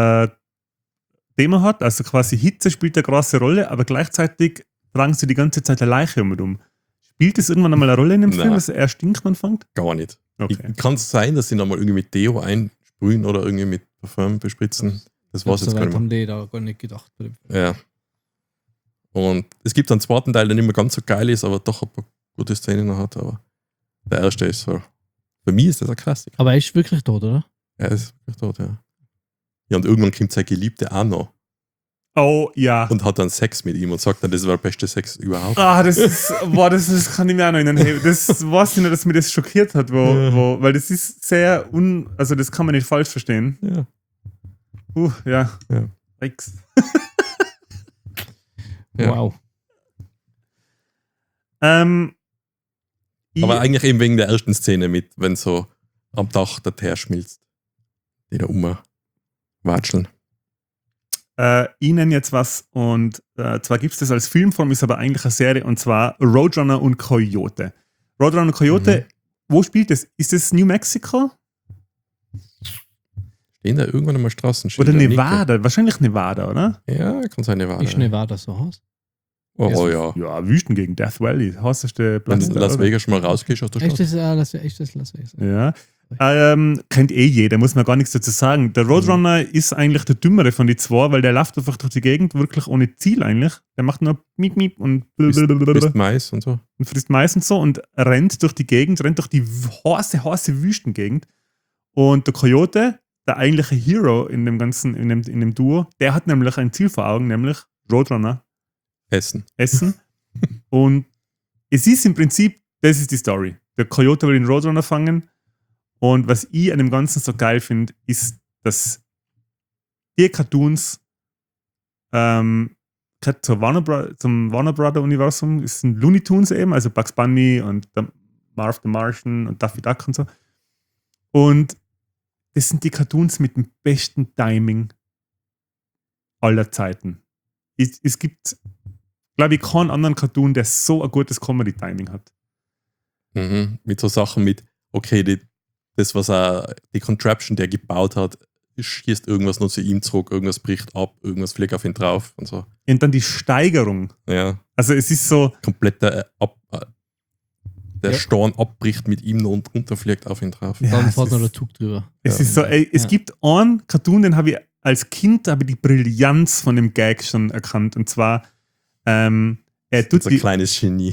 A: Thema hat. Also quasi Hitze spielt eine große Rolle, aber gleichzeitig tragen sie die ganze Zeit eine Leiche um und um. Spielt das irgendwann einmal eine Rolle in dem Film, dass er stinkt anfängt?
C: Gar nicht.
A: Okay.
C: Kann es sein, dass sie nochmal irgendwie mit Deo einsprühen oder irgendwie mit Parfum bespritzen? Das war's jetzt gar nicht mehr.
B: Haben die da gar nicht gedacht.
C: Ja. Und es gibt einen zweiten Teil, der nicht mehr ganz so geil ist, aber doch ein paar gute Szenen noch hat. Aber der erste ist so. Für mich ist das ein Klassiker.
B: Aber er ist wirklich tot, oder?
C: Er ist wirklich tot, ja. Ja, und irgendwann kommt seine Geliebte auch noch.
A: Oh, ja.
C: Und hat dann Sex mit ihm und sagt dann, das war der beste Sex überhaupt.
A: Ah, das kann ich mir auch noch erinnern. Hey, das weiß ich noch, dass mich das schockiert hat, weil das ist sehr also das kann man nicht falsch verstehen.
C: Ja.
A: Ja.
B: Ja.
C: Ja.
B: Wow.
C: Aber eigentlich eben wegen der ersten Szene mit, wenn so am Dach der Teer schmilzt. Die da watscheln.
A: Ich nenne jetzt was und zwar gibt es das als Filmform, ist aber eigentlich eine Serie und zwar Roadrunner und Coyote. Roadrunner und Coyote, wo spielt das? Ist das New Mexico?
C: Stehen da irgendwann einmal Straßenschilder?
A: Oder Nevada? Wahrscheinlich Nevada, oder?
C: Ja, kann sein Nevada.
B: Ist Nevada so aus?
C: Oh ja.
A: Ja, Wüstengegend, Death Valley, heißeste Platz.
C: Wenn du in Las Vegas schon mal rausgehst aus der Stadt.
B: Ist das Las Vegas?
A: Ja. Kennt jeder, muss man gar nichts dazu sagen. Der Roadrunner ist eigentlich der Dümmere von den 2, weil der läuft einfach durch die Gegend, wirklich ohne Ziel eigentlich. Der macht nur Miep, Miep und
C: frisst Mais und so.
A: Und frisst Mais und so und rennt durch die Gegend, rennt durch die heiße Wüstengegend. Und der Coyote, der eigentliche Hero in dem ganzen, in dem Duo, der hat nämlich ein Ziel vor Augen, nämlich Roadrunner.
C: Essen.
A: Und es ist im Prinzip, das ist die Story. Der Coyote will den Roadrunner fangen. Und was ich an dem Ganzen so geil finde, ist, dass die Cartoons zum Warner Brother Universum ist ein Looney Tunes eben, also Bugs Bunny und Marv the Martian und Daffy Duck und so. Und das sind die Cartoons mit dem besten Timing aller Zeiten. Es gibt, glaube ich, keinen anderen Cartoon, der so ein gutes Comedy-Timing hat.
C: Mit so Sachen mit, okay, das, was er, die Contraption, der gebaut hat, schießt irgendwas nur zu ihm zurück, irgendwas bricht ab, irgendwas fliegt auf ihn drauf und so.
A: Und dann die Steigerung.
C: Ja.
A: Also es ist so...
C: Komplett der Storn abbricht mit ihm und runterfliegt auf ihn drauf.
B: Ja, dann fährt noch der Zug drüber.
A: Es ist so, es gibt einen Cartoon, den habe ich als Kind die Brillanz von dem Gag schon erkannt. Und zwar, er tut
C: ein kleines Genie.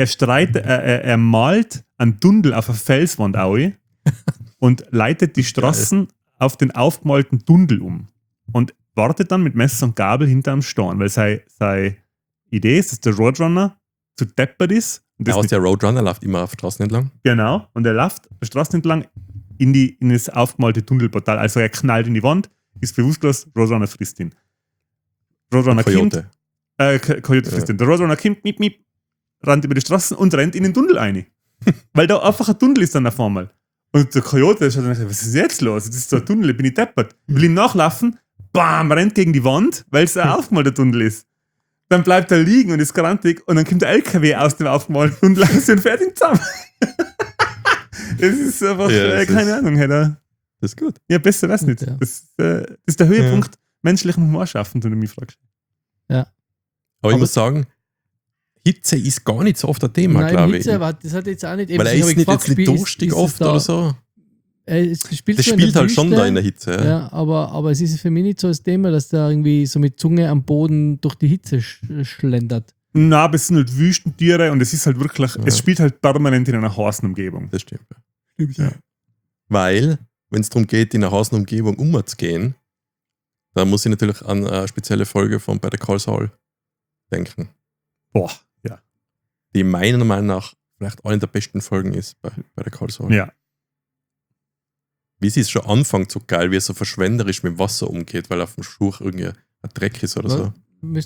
A: Er malt einen Dundel auf eine Felswand auf und leitet die Straßen auf den aufgemalten Dundel um. Und wartet dann mit Messer und Gabel hinterm Storn, weil seine Idee ist, dass der Roadrunner zu deppert ist. Und
C: der Roadrunner läuft immer auf Straßen entlang.
A: Genau, und er läuft die Straßen entlang in das aufgemalte Tunnelportal. Also er knallt in die Wand, ist bewusstlos, Roadrunner frisst ihn. Roadrunner
C: Coyote.
A: Coyote frisst ihn. Der Roadrunner kommt, miep, miep, rennt über die Straßen und rennt in den Tunnel rein. Weil da einfach ein Tunnel ist dann auf einmal. Und der Coyote schaut dann, was ist jetzt los? Das ist so ein Tunnel, ich bin ich deppert. Will ihm nachlaufen, bam, rennt gegen die Wand, weil es ein aufgemalter Tunnel ist. dann bleibt er liegen und ist grantig und dann kommt der LKW aus dem Aufgemalt und langsam und fährt ihn zusammen. Das ist einfach, keine Ahnung, hätte
C: Das ist gut.
A: ja, besser weiß nicht.
B: Ja.
A: Das ist der Höhepunkt menschlichen Humorschaffens, wenn du mich fragst.
C: Aber ich muss sagen, Hitze ist gar nicht so oft ein Thema,
B: Nein,
C: glaube ich.
B: Hitze, aber das hat jetzt auch nicht.
C: Weil er ist nicht jetzt nicht durstig oft oder so.
B: Es
C: Das
B: spielt
C: spielt schon da in der Hitze. Ja.
B: Ja, aber es ist für mich nicht so das Thema, dass der irgendwie so mit Zunge am Boden durch die Hitze schlendert.
A: Na, aber es sind halt Wüstentiere und es ist halt wirklich, es spielt halt permanent in einer heißen Umgebung.
C: Das stimmt. Ja. Weil, wenn es darum geht, in einer heißen Umgebung umzugehen, dann muss ich natürlich an eine spezielle Folge von Better Call Saul denken.
A: Boah, ja.
C: Die meiner Meinung nach vielleicht eine der besten Folgen ist bei Better Call Saul.
A: Ja.
C: Wie sie es schon anfängt, so geil, wie er so verschwenderisch mit dem Wasser umgeht, weil auf dem Schuh irgendwie ein Dreck ist oder so.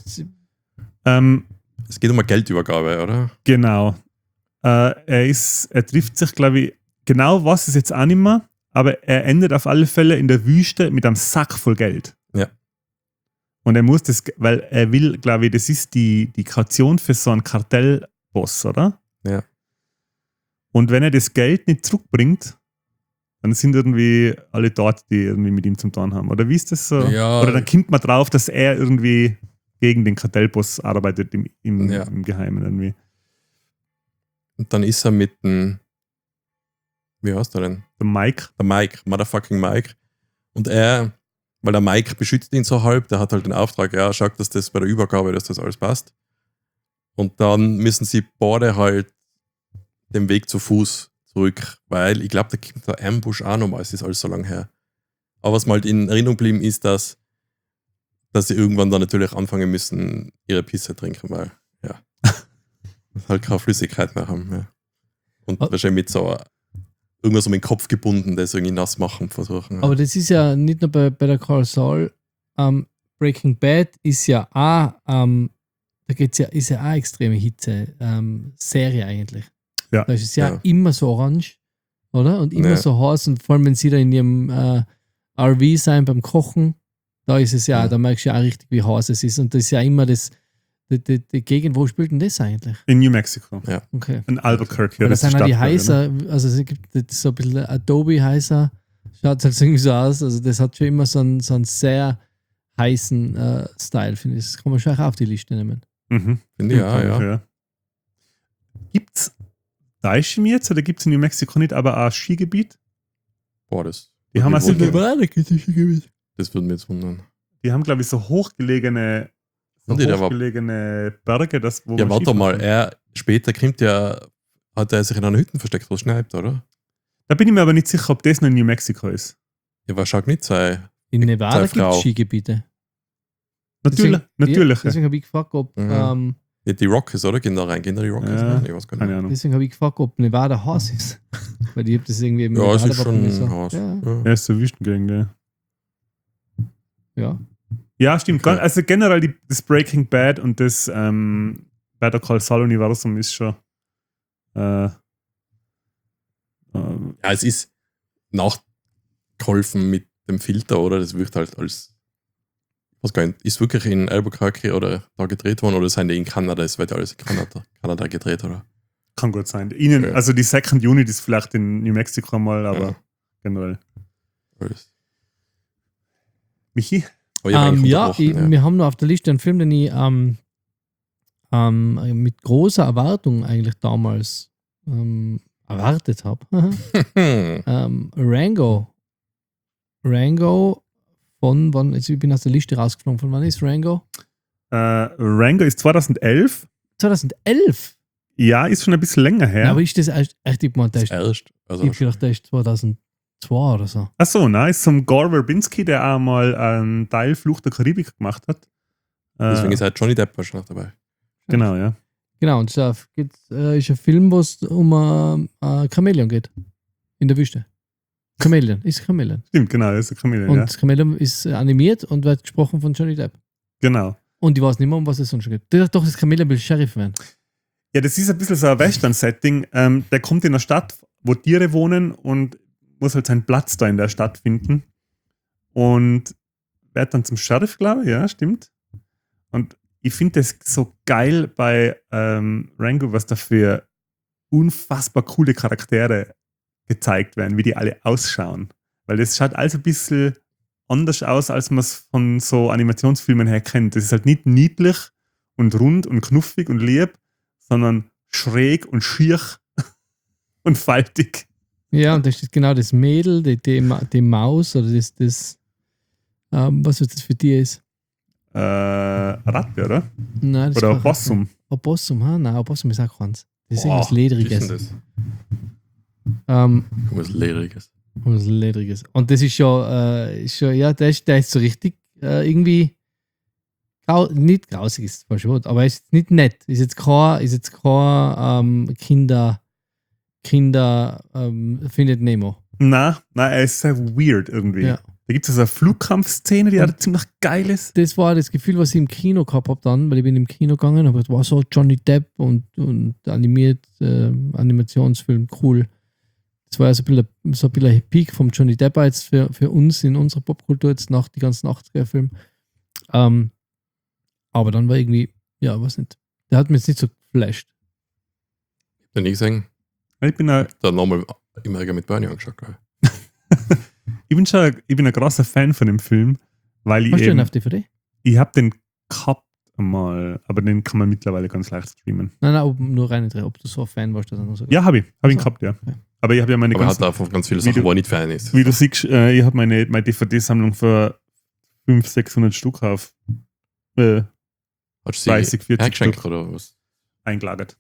C: Es geht um eine Geldübergabe, oder?
A: Genau. Er trifft sich, glaube ich, genau was ist jetzt auch nicht mehr, aber er endet auf alle Fälle in der Wüste mit einem Sack voll Geld.
C: Ja.
A: Und er muss das, weil er will, glaube ich, das ist die Kaution für so einen Kartellboss, oder?
C: Ja.
A: Und wenn er das Geld nicht zurückbringt, dann sind irgendwie alle dort, die irgendwie mit ihm zum tun haben. Oder wie ist das so?
C: Ja.
A: Oder dann kommt man drauf, dass er irgendwie gegen den Kartellboss arbeitet im Geheimen irgendwie.
C: Und dann ist er mit dem, wie heißt er denn?
A: Der Mike.
C: Der Mike, motherfucking Mike. Und er, weil der Mike beschützt ihn so halb, der hat halt den Auftrag, ja, schaut, dass das bei der Übergabe, dass das alles passt. Und dann müssen sie beide halt den Weg zu Fuß zurück, weil ich glaube, da kommt der Ambush auch nochmal, es ist alles so lang her. Aber was mir halt in Erinnerung geblieben ist, dass sie irgendwann dann natürlich anfangen müssen, ihre Pisse trinken, weil, ja, halt keine Flüssigkeit mehr haben. Ja. Und wahrscheinlich mit so irgendwas um den Kopf gebunden, das irgendwie nass machen versuchen.
B: Aber das ist ja nicht nur bei Better Call Saul. Breaking Bad ist ja auch, ist ja auch extreme Hitze. Serie eigentlich.
A: Ja.
B: Da ist es ja immer so orange, oder? Und immer so heiß. Und vor allem, wenn sie da in ihrem RV sein beim Kochen, da ist es ja, da merkst du ja auch richtig, wie heiß es ist. Und das ist ja immer die Gegend, wo spielt denn das eigentlich?
A: In New Mexico.
C: Ja.
B: Okay.
A: In Albuquerque.
B: Ja, das sind ja die Heißer,
A: ne?
B: also es gibt so ein bisschen Adobe Heißer, schaut halt irgendwie so aus. Also das hat schon immer so einen sehr heißen Style, finde ich. Das kann man schon auch auf die Liste nehmen.
A: Mhm.
C: Finde ich auch, ja.
A: Gibt's Daishim jetzt oder gibt es in New Mexico nicht, aber auch Skigebiet?
C: Boah, das
A: Die haben also
B: Skigebiet.
C: das würde mich jetzt wundern.
A: Die haben, glaube ich, so hochgelegene Berge, wo
C: ja,
A: man
C: warte
A: Skifahren
C: mal,
A: kann.
C: später hat er sich in einer Hütte versteckt, wo es schneit, oder?
A: Da bin ich mir aber nicht sicher, ob das noch in New Mexico ist.
C: Ja, was schaut nicht sein?
B: In Nevada
C: Seine
B: gibt
C: Frau.
B: es Skigebiete.
A: Natürlich.
B: Deswegen habe ich gefragt, ob
C: Ja, die Rockies, oder? Gehen da die Rockies
A: Ja,
C: rein? Ich weiß gar nicht.
A: keine Ahnung.
B: deswegen habe ich gefragt, ob Nevada heiß ist. Weil ich habe das irgendwie im
C: Ja, es ist
B: Nevada-Wappen
C: schon
B: so.
C: heiß.
B: Ja.
C: Ja.
A: Ja, ist so Wüstengegend, ja.
B: Ja.
A: Ja, stimmt.
C: Okay.
A: Also generell das Breaking Bad und das Better Call Saul Universum ist schon
C: Ja, es ist nachgeholfen mit dem Filter, oder? Das wirkt halt als. Was gar nicht, ist wirklich in Albuquerque oder da gedreht worden oder sind die in Kanada? Es wird ja alles in Kanada gedreht, oder?
A: kann gut sein.
C: Ja.
A: Also die Second Unit ist vielleicht in New Mexico mal, aber
C: Ja.
A: generell.
C: Alles.
A: Michi?
C: Aber ich hab eigentlich
B: Ja,
C: unterbrochen,
B: wir haben noch auf der Liste einen Film, den ich mit großer Erwartung eigentlich damals erwartet habe. Rango von wann? Also ich bin aus der Liste rausgeflogen. Von wann ist Rango?
A: Rango ist 2011.
B: 2011?
A: Ja, ist schon ein bisschen länger her.
B: Ja, aber ist das echt, ich meine, der ist,
C: Erst. Also
B: ich hab gedacht, der ist 2002 oder so.
A: Achso, nein, ist zum Gore Verbinski, der auch mal einen Teil Fluch der Karibik gemacht hat.
C: deswegen ist halt Johnny Depp wahrscheinlich dabei.
A: Genau, ja.
B: Genau, und es ist ein Film, wo es um ein Chamäleon geht. In der Wüste. Chamäleon, ist Chamäleon.
A: Stimmt, genau, das ist ein Chameleon,
B: Und
A: ja.
B: das Chamäleon ist animiert und wird gesprochen von Johnny Depp.
A: Genau.
B: Und ich weiß nicht mehr, um was es sonst geht. Doch, das Chamäleon will Sheriff werden.
A: Ja, das ist ein bisschen so ein Western-Setting. Der kommt in eine Stadt, wo Tiere wohnen und muss halt seinen Platz da in der Stadt finden. Und wird dann zum Sheriff, glaube ich, ja, stimmt. Und ich finde das so geil bei Rango, was da für unfassbar coole Charaktere gezeigt werden, wie die alle ausschauen. Weil das schaut alles ein bisschen anders aus, als man es von so Animationsfilmen her kennt. Das ist halt nicht niedlich und rund und knuffig und lieb, sondern schräg und schier und faltig.
B: Ja, und das ist genau das Mädel, die Maus oder das was das für Tier ist.
A: Ratte, oder?
B: Nein, das
A: Oder
B: ist kein
A: Opossum.
B: Ratte. Opossum, ha? Nein, Opossum ist auch keins. Das ist
C: Boah,
B: irgendwas
C: was ist
B: Ledriges.
C: denn das?
B: Was
C: Was Ledriges.
B: Ledriges. Und das ist schon ja, der ist so richtig irgendwie nicht grausig, ist zwar schon, aber er ist nicht nett. Ist jetzt kein Kinder findet Nemo.
A: Nein, er ist sehr weird irgendwie.
B: Ja.
A: Da gibt es so eine Flugkampfszene, die auch ziemlich geil ist.
B: Das war das Gefühl, was ich im Kino gehabt habe dann, weil ich bin im Kino gegangen, aber es war so Johnny Depp und animiert Animationsfilm, cool. Das war ja so ein bisschen ein Peak vom Johnny Depp jetzt für uns in unserer Popkultur jetzt nach die ganzen 80er-Filmen. Aber dann war irgendwie, ja, weiß nicht. Der hat mir jetzt nicht so geflasht.
C: Ich hab den nie gesehen.
A: Ich bin ein,
C: Da nochmal immer mit Bernie angeschaut, glaube
A: ich bin ein großer Fan von dem Film, weil ich
B: Hast du den
A: eben,
B: auf DVD?
A: ich habe den gehabt einmal, aber den kann man mittlerweile ganz leicht streamen.
B: Nein, nur rein nicht, ob du so ein Fan warst. Dass so
A: Ja, habe ich. Habe ich ihn
B: So.
A: gehabt, ja.
B: Okay.
A: Aber ich habe ja meine
C: Aber er hat
A: ganzen,
C: davon ganz viele
A: Wie
C: Sachen,
A: du-
C: wo er nicht Fan ist.
A: wie du siehst, ich habe meine DVD-Sammlung für 500-600 Stück auf
C: Hast du
A: 30,
C: sie
A: 40
C: hergeschenkt
A: Stück
C: oder was?
A: eingelagert.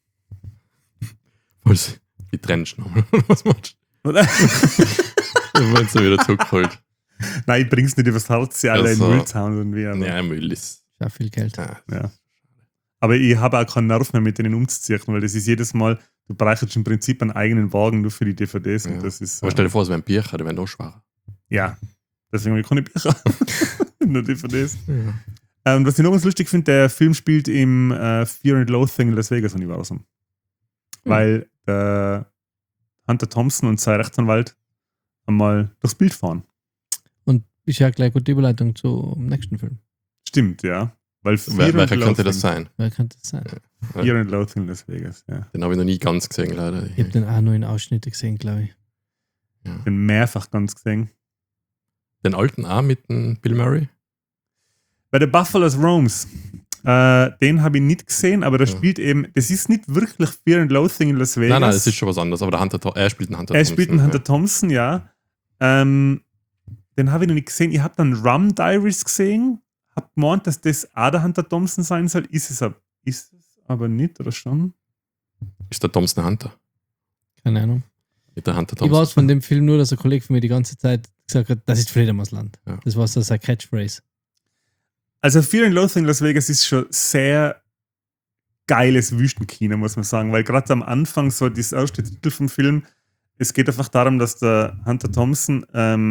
C: Was? Die trennst du nochmal. Was machst
A: Oder?
C: du? Dann werden sie wieder zurückgeholt.
A: Nein, ich bring's nicht übers Herz, sie alle
C: Also,
A: in Müll zauen irgendwie. Aber,
C: Ja, Müll ist.
B: Ist auch viel Geld.
C: Ja.
A: aber ich habe auch keinen Nerv mehr, mit denen umzuziehen, weil das ist jedes Mal, du brauchst im Prinzip einen eigenen Wagen nur für die DVDs.
C: Ja.
A: Und das ist,
C: Aber stell dir vor, es wären Bücher, die wären noch schwerer.
A: ja, deswegen habe ich keine Bücher. Nur DVDs.
C: Ja.
A: Was ich noch ganz lustig finde, der Film spielt im Fear and Loathing in Las Vegas Universum. Weil der Hunter Thompson und sein Rechtsanwalt einmal durchs Bild fahren.
B: Und ist ja gleich gute Überleitung zum nächsten Film.
A: Stimmt, ja. Weil
C: Welcher könnte das sein?
B: Wer könnte das sein?
A: Fear and Loathing in Las Vegas, ja.
C: Den habe ich noch nie ganz gesehen, leider.
B: Ich habe den auch nur in Ausschnitten gesehen, glaube ich.
C: Ja.
A: Den mehrfach ganz gesehen.
C: Den alten auch mit dem Bill Murray?
A: Bei The Buffalo's Roams, den habe ich nicht gesehen, aber da
C: Ja.
A: spielt eben, das ist nicht wirklich Fear and Loathing in Las Vegas.
C: Nein, das ist schon was anderes. Aber er spielt einen Hunter
A: Er
C: Thompson,
A: spielt einen Hunter Thompson, ja. Den habe ich noch nicht gesehen. Ich habe dann Rum Diaries gesehen, habe gemeint, dass das auch der Hunter Thompson sein soll. Ist es aber nicht, oder schon?
C: Ist der Thompson Hunter?
B: Keine Ahnung.
C: Mit der Hunter
B: Ich weiß
C: Thompson.
B: von dem Film nur, dass ein Kollege von mir die ganze Zeit gesagt hat, das ist Fledermausland.
C: Ja.
B: Das war so sein Catchphrase.
A: Also Fear and Loathing in Las Vegas ist schon sehr geiles Wüstenkino, muss man sagen, weil gerade am Anfang so das erste Titel vom Film, es geht einfach darum, dass der Hunter Thompson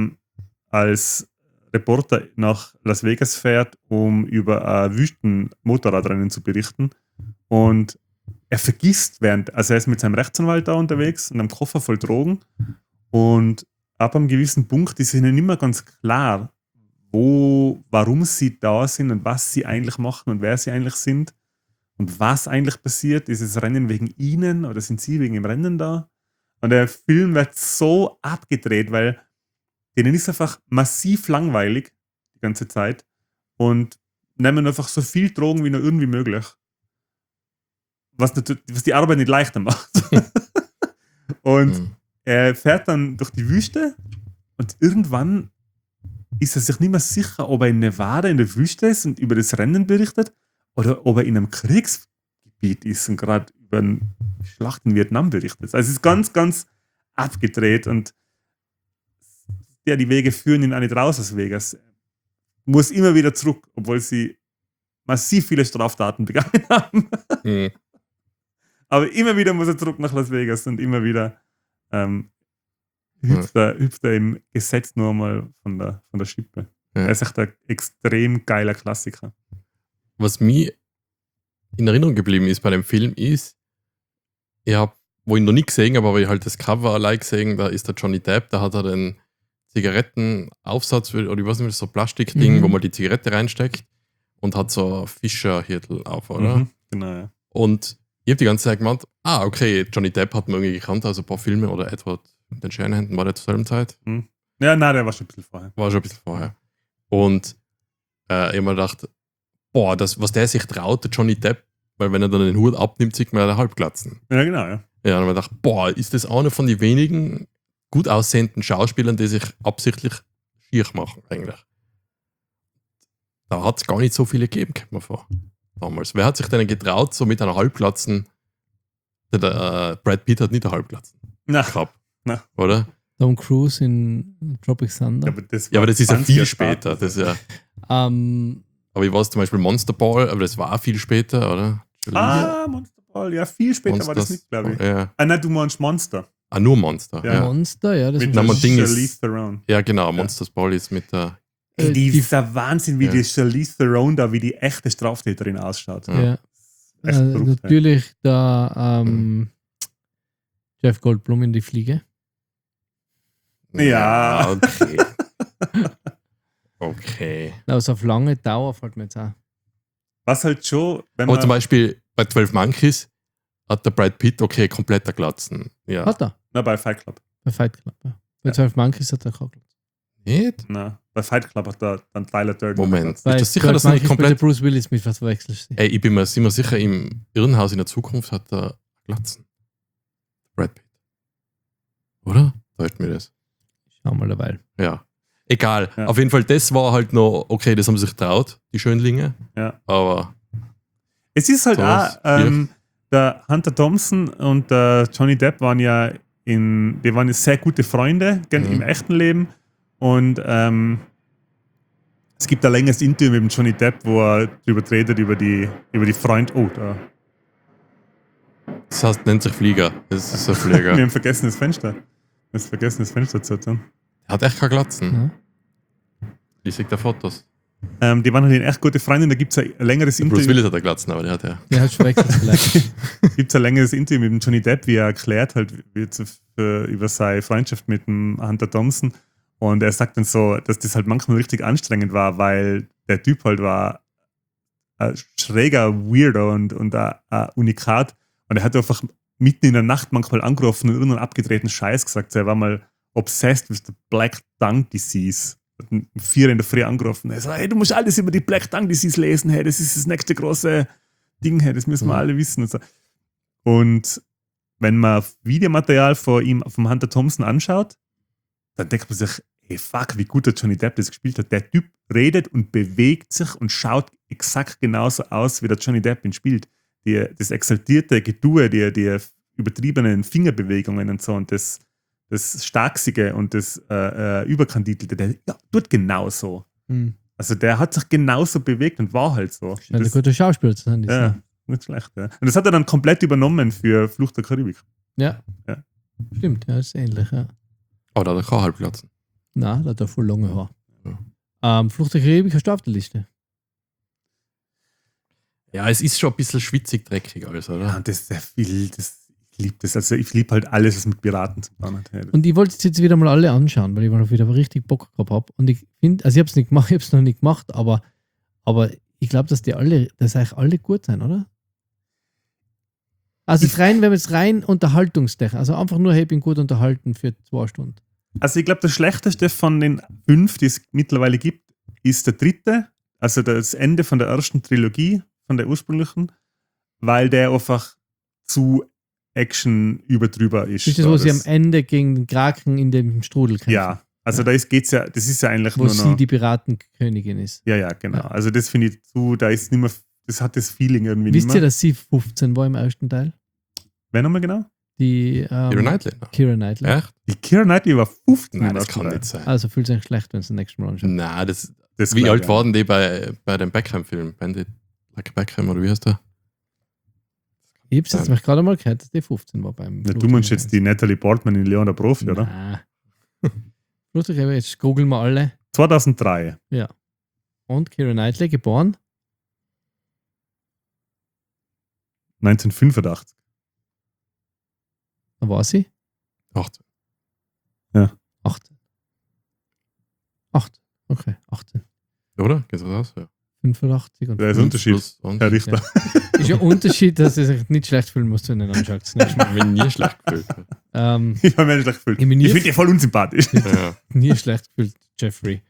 A: als Reporter nach Las Vegas fährt, um über ein Wüstenmotorradrennen zu berichten, und er vergisst also er ist mit seinem Rechtsanwalt da unterwegs und einem Koffer voll Drogen, und ab einem gewissen Punkt ist ihnen nicht mehr ganz klar, warum sie da sind und was sie eigentlich machen und wer sie eigentlich sind und was eigentlich passiert. Ist das Rennen wegen ihnen oder sind sie wegen dem Rennen da? Und der Film wird so abgedreht, weil denen ist einfach massiv langweilig die ganze Zeit und nehmen einfach so viel Drogen wie nur irgendwie möglich. Was die Arbeit nicht leichter macht. Und
C: Mhm.
A: er fährt dann durch die Wüste und irgendwann ist er sich nicht mehr sicher, ob er in Nevada in der Wüste ist und über das Rennen berichtet oder ob er in einem Kriegsgebiet ist und gerade über eine Schlacht in Vietnam berichtet. Also es ist ganz, ganz abgedreht und ja, die Wege führen ihn auch nicht raus aus Vegas. Muss immer wieder zurück, obwohl sie massiv viele Straftaten begangen haben.
C: Mhm.
A: Aber immer wieder muss er zurück nach Las Vegas und immer wieder hüpft er im Gesetz nur mal von der Schippe.
C: Ja.
A: Er ist echt ein extrem geiler Klassiker.
C: Was mir in Erinnerung geblieben ist bei dem Film ist, wo ich noch nie gesehen habe, aber ich halt das Cover allein gesehen, da ist der Johnny Depp, da hat er den Zigarettenaufsatz oder ich weiß nicht, so ein Plastikding,
B: Mhm.
C: wo man die Zigarette reinsteckt. und hat so ein Fischerhirtel auf, oder?
A: Mhm, genau, ja.
C: Und ich habe die ganze Zeit gemeint, okay, Johnny Depp hat man irgendwie gekannt, also ein paar Filme, oder Edward den Shatterhand war der zur selben Zeit.
A: Ja, nein, der war schon ein bisschen vorher.
C: War schon ein bisschen vorher. Und ich habe mir gedacht, boah, was der sich traut, der Johnny Depp, weil wenn er dann den Hut abnimmt, sieht man ja Halbglatzen.
A: Ja, genau, ja.
C: Ja, dann habe ich mir gedacht, boah, ist das einer von den wenigen gut aussehenden Schauspielern, die sich absichtlich schier machen, eigentlich. Da hat es gar nicht so viele gegeben, kommt mir vor. Damals. Wer hat sich denn getraut, so mit einer Halbglatzen? Der Brad Pitt hat nicht eine Halbglatzen
A: Na,
C: gehabt,
A: na.
C: oder?
B: Tom Cruise in Tropic Thunder.
A: aber das
C: Ja, aber das ist ja
A: 20er
C: viel
A: Start.
C: später. Das ist ja,
B: Ähm,
C: aber ich weiß zum Beispiel Monster Ball, aber das war auch viel später, oder?
A: Monster Ball. Ja, viel später war das nicht, glaube ich.
C: Ja.
A: Nein, du meinst Monster.
C: Nur Monster.
A: Ja.
C: Ja,
B: Monster, ja, das
A: Mit
B: ist
C: Nein, man Ding ist-
A: Charlize Theron.
C: ja genau. Monsters Ball ist mit der.
A: Ey,
B: die-
A: dieser Wahnsinn, wie
C: Ja.
A: die Charlize Theron da, wie die echte Straftäterin ausschaut.
B: ja.
A: Echt verrückt, ja.
B: Natürlich der Jeff Goldblum in die Fliege.
A: Ja.
C: Okay. Okay.
B: Also auf lange Dauer fällt mir jetzt auch.
A: Was halt schon, wenn
C: Aber
A: man.
C: zum Beispiel bei 12 Monkeys hat der Brad Pitt, okay, kompletter Glatzen. Ja.
B: Hat er.
A: Na, bei Fight Club.
B: Bei Fight Club. Ja. Bei
A: Ja.
B: 12 Monkeys hat er gehabt.
C: Nicht?
A: Na, bei Fight Club hat er dann Tyler Durden.
C: Moment.
B: Bei
C: Ist das sicher,
B: 12
C: dass er nicht
B: Monkeys bei
C: komplett.
B: Bruce Willis mit was verwechselst du?
C: Ey, ich bin mir sicher, im Irrenhaus in der Zukunft hat er Glatzen. Brad Pitt. Oder? Täuscht mir das?
B: Schau mal dabei.
C: Ja. Egal.
A: Ja.
C: Auf jeden Fall, das war halt noch, okay, das haben sie sich getraut, die Schönlinge.
A: Ja.
C: Aber
A: Es ist halt
C: Sowas,
A: auch, der Hunter Thompson und der Johnny Depp waren ja die waren ja sehr gute Freunde im echten Leben. Und es gibt ein längeres Interview mit dem Johnny Depp, wo er darüber redet, über die Freund. Oh, da.
C: das heißt, nennt sich Flieger. Das ist ein
A: Wir
C: Flieger.
A: haben vergessen das Fenster. Das vergessen das Fenster zu tun.
C: Er hat echt keine Glatzen.
B: Ja.
C: Ich sehe da Fotos.
A: Die waren halt echt gute Freunde. Da gibt es ein längeres
C: Bruce
A: Interview.
C: Willis hat eine Glatzen, aber der hat ja.
B: Der hat schon wechselt vielleicht.
A: Gibt es ein längeres Interview mit dem Johnny Depp, wie er erklärt halt über seine Freundschaft mit dem Hunter Thompson. Und er sagt dann so, dass das halt manchmal richtig anstrengend war, weil der Typ halt war ein schräger Weirdo und ein Unikat. Und er hat einfach mitten in der Nacht manchmal angerufen und irgendeinen abgedrehten Scheiß gesagt. Er war mal obsessed with the Black Tongue Disease. Hat um 4 in der Früh angerufen. Er sagt, hey, du musst alles über die Black Tongue Disease lesen, hey, das ist das nächste große Ding, hey, das müssen wir alle wissen. Und wenn man Videomaterial von ihm, vom Hunter Thompson anschaut, dann denkt man sich, hey, fuck, wie gut der Johnny Depp das gespielt hat. Der Typ redet und bewegt sich und schaut exakt genauso aus, wie der Johnny Depp ihn spielt. Das exaltierte Getue, die übertriebenen Fingerbewegungen und so und das Starksige und das Überkandidelte, der tut genauso.
B: Hm.
A: Also der hat sich genauso bewegt und war halt so.
B: Scheint ein
A: Das,
B: guter Schauspieler zu sein.
A: ja, nicht schlecht. Ja. Und das hat er dann komplett übernommen für Flucht der Karibik.
B: Ja.
A: Ja.
B: Stimmt, ja, ist ähnlich, ja.
C: Aber da hat er keine Halbglatzen.
B: Nein, da hat er voll lange Haar. Flucht der Karibik hast du auf der Liste.
C: Ja, es ist schon ein bisschen schwitzig, dreckig alles, oder?
A: Ja, und das ist sehr viel. Ich liebe das. Also ich liebe halt alles, was mit Piraten zu tun hat. Ja,
B: Und ich wollte es jetzt wieder mal alle anschauen, weil ich mal wieder richtig Bock gehabt habe. Und ich finde, also ich habe es nicht gemacht, ich habe es noch nicht gemacht, aber ich glaube, dass eigentlich alle gut sein, oder? Also wenn wir jetzt rein unterhaltungstechnisch, also einfach nur, hey, ich bin gut unterhalten für 2 Stunden.
A: Also ich glaube, das Schlechteste von den 5, die es mittlerweile gibt, ist der 3., also das Ende von der ersten Trilogie, von der ursprünglichen, weil der einfach zu Action überdrüber ist.
B: Ist das,
A: So,
B: wo sie am Ende gegen den Kraken in dem Strudel kämpfen?
A: Ja, also da geht's ja, das ist ja eigentlich
B: Wo
A: nur
B: sie
A: noch...
B: die Piratenkönigin ist.
A: Ja, genau.
B: Ja.
A: Also das finde ich da ist nicht mehr, das hat das Feeling irgendwie
B: Wisst
A: nicht
B: ihr,
A: mehr.
B: dass sie 15 war im ersten Teil?
A: Wer nochmal genau?
B: Die
C: Keira Knightley.
B: Keira Knightley.
C: Echt?
A: Die Keira Knightley war 15.
C: Nein,
A: im
C: das
A: ersten
C: kann
A: Teil.
C: nicht sein.
B: Also fühlt sich eigentlich schlecht, wenn es das nächste Mal anschaut.
C: Nein,
A: Das
C: wie
A: glaub
C: alt
A: ich,
C: waren die bei dem Beckham-Film? Bandit Like Beckham oder wie heißt der?
B: Ich hab's jetzt mich gerade mal gehört, dass die 15 war beim
A: Ja, du meinst jetzt die Natalie Portman in Leon der Profi, oder?
B: Nein. Lustig, aber jetzt googeln wir alle.
A: 2003.
B: Und Keira Knightley, geboren?
A: 1985.
B: Da war sie?
C: 18.
B: 18. 8. Okay, 18.
C: Oder? Geht das aus? Ja.
B: 85 und
A: Der ist ein Unterschied,
C: Plus
A: Herr Richter.
B: ist ja ein Unterschied, dass es sich nicht schlecht fühlen muss, wenn du ihn anschaust. Das nächste Mal.
C: Wenn nie schlecht gefühlt.
A: Ich habe mich schlecht gefühlt.
B: Ich bin
A: Ich
B: nie-
A: finde dich voll unsympathisch.
C: Ja.
B: Nie schlecht gefühlt, Jeffrey.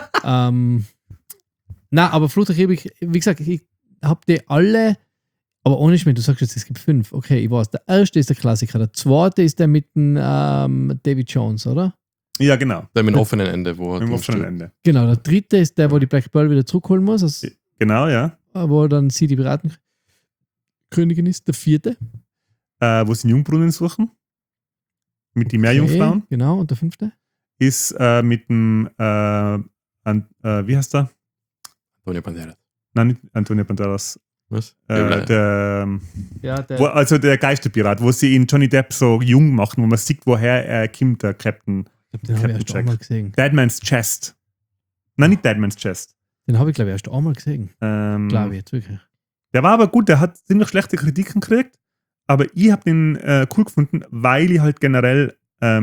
B: Na, aber Flucht der Karibik, wie gesagt, ich habe die alle, aber ohne Schmäh, du sagst jetzt, es gibt 5. Okay, ich weiß. Der erste ist der Klassiker, der zweite ist der mit dem Davy Jones, oder?
A: Ja, genau.
C: Der mit dem offenen Ende, wo er
A: Im
C: drauf
A: offenen
C: steht.
A: Ende.
B: Genau, der dritte ist der, wo die Black Pearl wieder zurückholen muss, also,
A: Genau, ja.
B: wo dann sie die Piratenkönigin ist. Der vierte.
A: Wo sie einen Jungbrunnen suchen. Mit den Meerjungfrauen.
B: Okay, genau, und der fünfte?
A: Ist mit dem, wie heißt der?
C: Antonio Banderas.
A: Nein, nicht Antonio Banderas.
C: Was?
A: Der,
B: Ja, der.
A: also der Geisterpirat, wo sie ihn Johnny Depp so jung machen, wo man sieht, woher er kommt, der Captain.
B: Ich glaub, den habe ich
A: Captain
B: erst
A: Jack.
B: einmal gesehen.
A: Deadman's Chest. Nein, nicht Deadman's Chest.
B: Den habe ich, glaube ich, erst einmal gesehen. Glaube ich jetzt wirklich.
A: Der war aber gut, der hat ziemlich schlechte Kritiken gekriegt, aber ich habe den cool gefunden, weil ich halt generell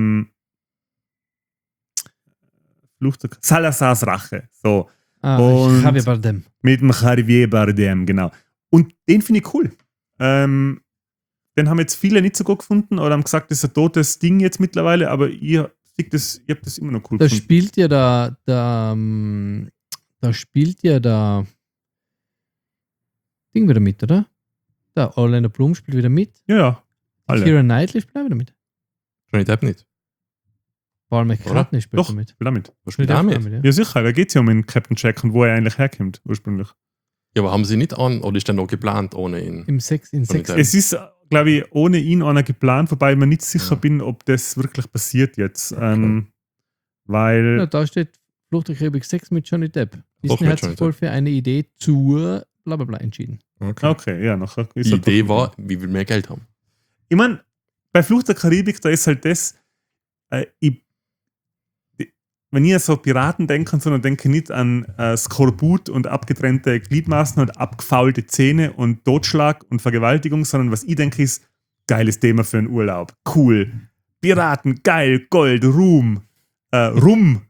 A: Salazars Rache, so, Und-
B: Javier Bardem.
A: mit dem Javier Bardem, genau. Und den finde ich cool. Den haben jetzt viele nicht so gut gefunden oder haben gesagt, das ist ein totes Ding jetzt mittlerweile, aber ich habe das immer noch cool
B: Da
A: gefunden.
B: spielt ja da spielt ja der Ding wieder mit, oder? Der Orlando Bloom spielt wieder mit.
A: Ja, ja, alle.
B: Keira Knightley spielt auch wieder mit.
C: Johnny Depp nicht.
B: Paul McCartney spielt
A: Doch,
B: da mit.
A: will damit.
C: Was spielt
B: Spielt
C: er
B: auch
C: mit?
B: mit, ja.
A: Ja, sicher, da geht es ja um den Captain Jack und wo er eigentlich herkommt, ursprünglich.
C: Ja, aber haben sie nicht an oder ist der noch geplant ohne ihn?
B: In Sex.
C: Depp.
A: Es ist, glaube ich, ohne ihn einer geplant, wobei ich mir nicht sicher
C: Ja.
A: bin, ob das wirklich passiert jetzt.
C: Okay.
A: Weil,
B: Ja, da steht Flucht der Karibik 6 mit Johnny Depp.
C: Doch,
B: Disney
C: mit
B: hat sich
C: Johnny
B: wohl für eine Idee zur blablabla entschieden.
A: okay, ja, nachher ist
C: Die
A: er
C: Idee
A: doch-
C: war, wie wir mehr Geld haben.
A: Ich meine, bei Flucht der Karibik, da ist halt das, wenn ich an so Piraten denke, und so, dann denke ich nicht an Skorbut und abgetrennte Gliedmaßen und abgefaulte Zähne und Totschlag und Vergewaltigung, sondern was ich denke ist, geiles Thema für einen Urlaub. Cool. Piraten, geil, Gold, Ruhm, Rum.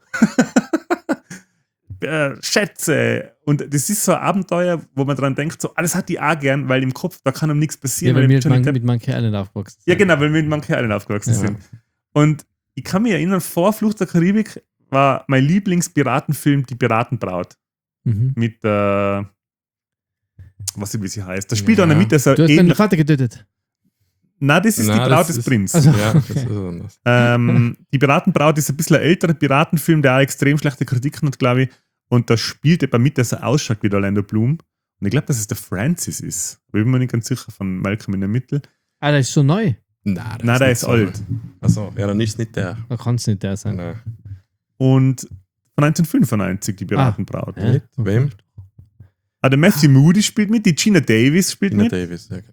A: Schätze. Und das ist so ein Abenteuer, wo man dran denkt, so, alles hat die auch gern, weil im Kopf, da kann um nichts
B: Ja,
A: passieren.
B: weil
A: weil
B: wir
A: Johnny Depp-
B: mit Monkey Island aufgewachsen
A: ja,
B: sind.
A: genau, weil wir mit Monkey Island aufgewachsen
B: Ja.
A: sind. Und ich kann mich erinnern, vor Flucht der Karibik war mein Lieblingspiratenfilm Die Piratenbraut.
B: Mhm.
A: Mit, was ich wie sie heißt. Da spielt
C: Ja.
A: einer mit, der so
B: Du hast deinen
A: ähnlich.
B: Vater getötet.
A: Nein, das ist
C: Nein,
A: die Braut
C: das
A: des
C: ist-
A: Prinz.
B: Also,
C: Ja, das
B: okay.
C: ist anders.
A: Die Piratenbraut ist ein bisschen ein älterer Piratenfilm, der auch extrem schlechte Kritiken hat, glaube ich. Und da spielt jemand mit, der so ausschaut wie der Orlando Bloom. Und ich glaube, dass es der Francis ist. Aber ich bin mir nicht ganz sicher, von Malcolm in der Mitte.
B: Ah, der ist so neu.
C: Nein,
A: Nein, der ist alt.
C: Achso, ja, dann ist es nicht der.
B: Da kann es nicht der sein.
C: Nein.
A: Und von 1995, die Piratenbraut.
B: Hä?
C: Mit wem?
A: Ah, der Matthew Moody spielt mit, die Gina Davis spielt
C: Tina
A: mit.
C: Davis. Ja, genau.